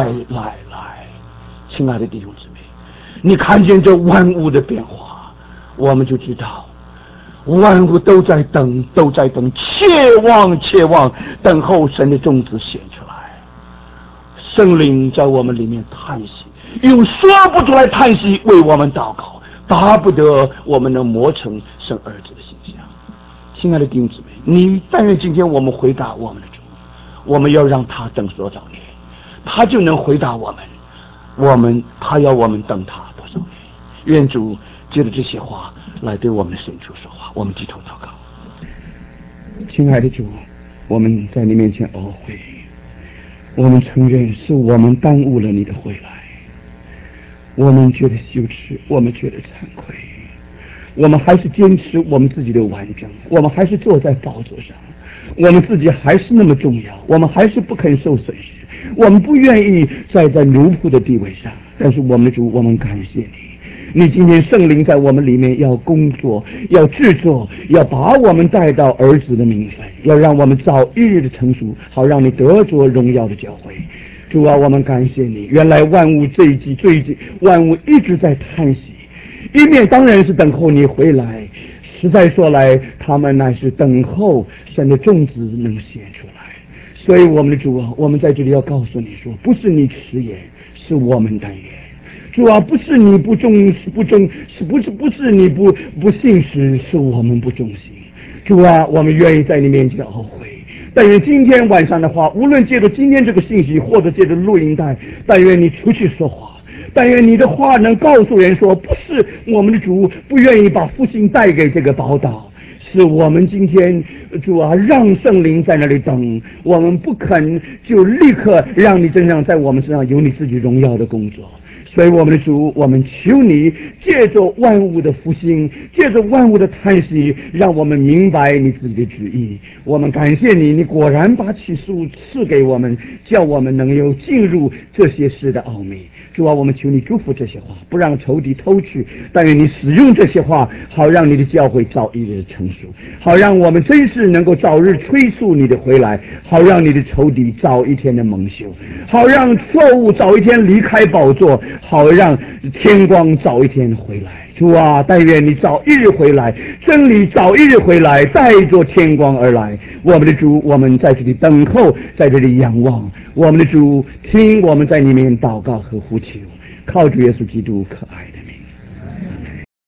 亲爱的弟兄姊妹，你看见这万物的变化，我们就知道万物都在等，切望等候神的种子显出来。圣灵在我们里面叹息，用说不出来叹息为我们祷告，巴不得我们能磨成神儿子的形象。亲爱的弟兄姊妹，你但愿今天我们回答我们的主，我们要让他等多少年，他就能回答我们，他要我们等他多少年。愿主借着这些话来对我们的深处说话。我们低头祷告。亲爱的主，我们在你面前懊悔，我们承认是我们耽误了你的回来，我们觉得羞耻，我们觉得惭愧， 我们还是坚持我们自己的完整，我们还是坐在宝座上，我们自己还是那么重要，我们还是不肯受损失，我们不愿意在奴仆的地位上。但是我们的主，我们感谢你，你今天圣灵在我们里面要工作，要制作，要把我们带到儿子的名分，要让我们早一日的成熟，好让你得着荣耀的教诲。主啊，我们感谢你，原来万物这一季万物一直在叹息，一面当然是等候你回来，实在说来，他们乃是等候神的种子能显出来。所以我们的主啊，我们在这里要告诉你说，不是你迟延，是我们耽延。主啊，不是你不是你不信实，是我们不忠心。主啊，我们愿意在你面前懊悔。但愿今天晚上的话，无论借着今天这个信息，或者借着录音带，但愿你出去说话，但愿你的话能告诉人说，不是我们的主不愿意把复兴带给这个宝岛，是我们今天主啊，让圣灵在那里等，我们不肯就立刻让你身上在我们身上有你自己荣耀的工作。所以我们的主，我们求你借着万物的复兴，借着万物的叹息，让我们明白你自己的旨意。我们感谢你，你果然把启示录赐给我们，叫我们能有进入这些事的奥秘。主啊，我们求你祝福这些话，不让仇敌偷去，但愿你使用这些话，好让你的教会早一日成熟，好让我们真是能够早日催促你的回来，好让你的仇敌早一天的蒙羞，好让错误早一天离开宝座，好让天光早一天回来。主啊，但愿你早一日回来，真理早一日回来，带着天光而来。我们的主，我们在这里等候，在这里仰望。我们的主，听我们在里面祷告和呼求，靠主耶稣基督可爱。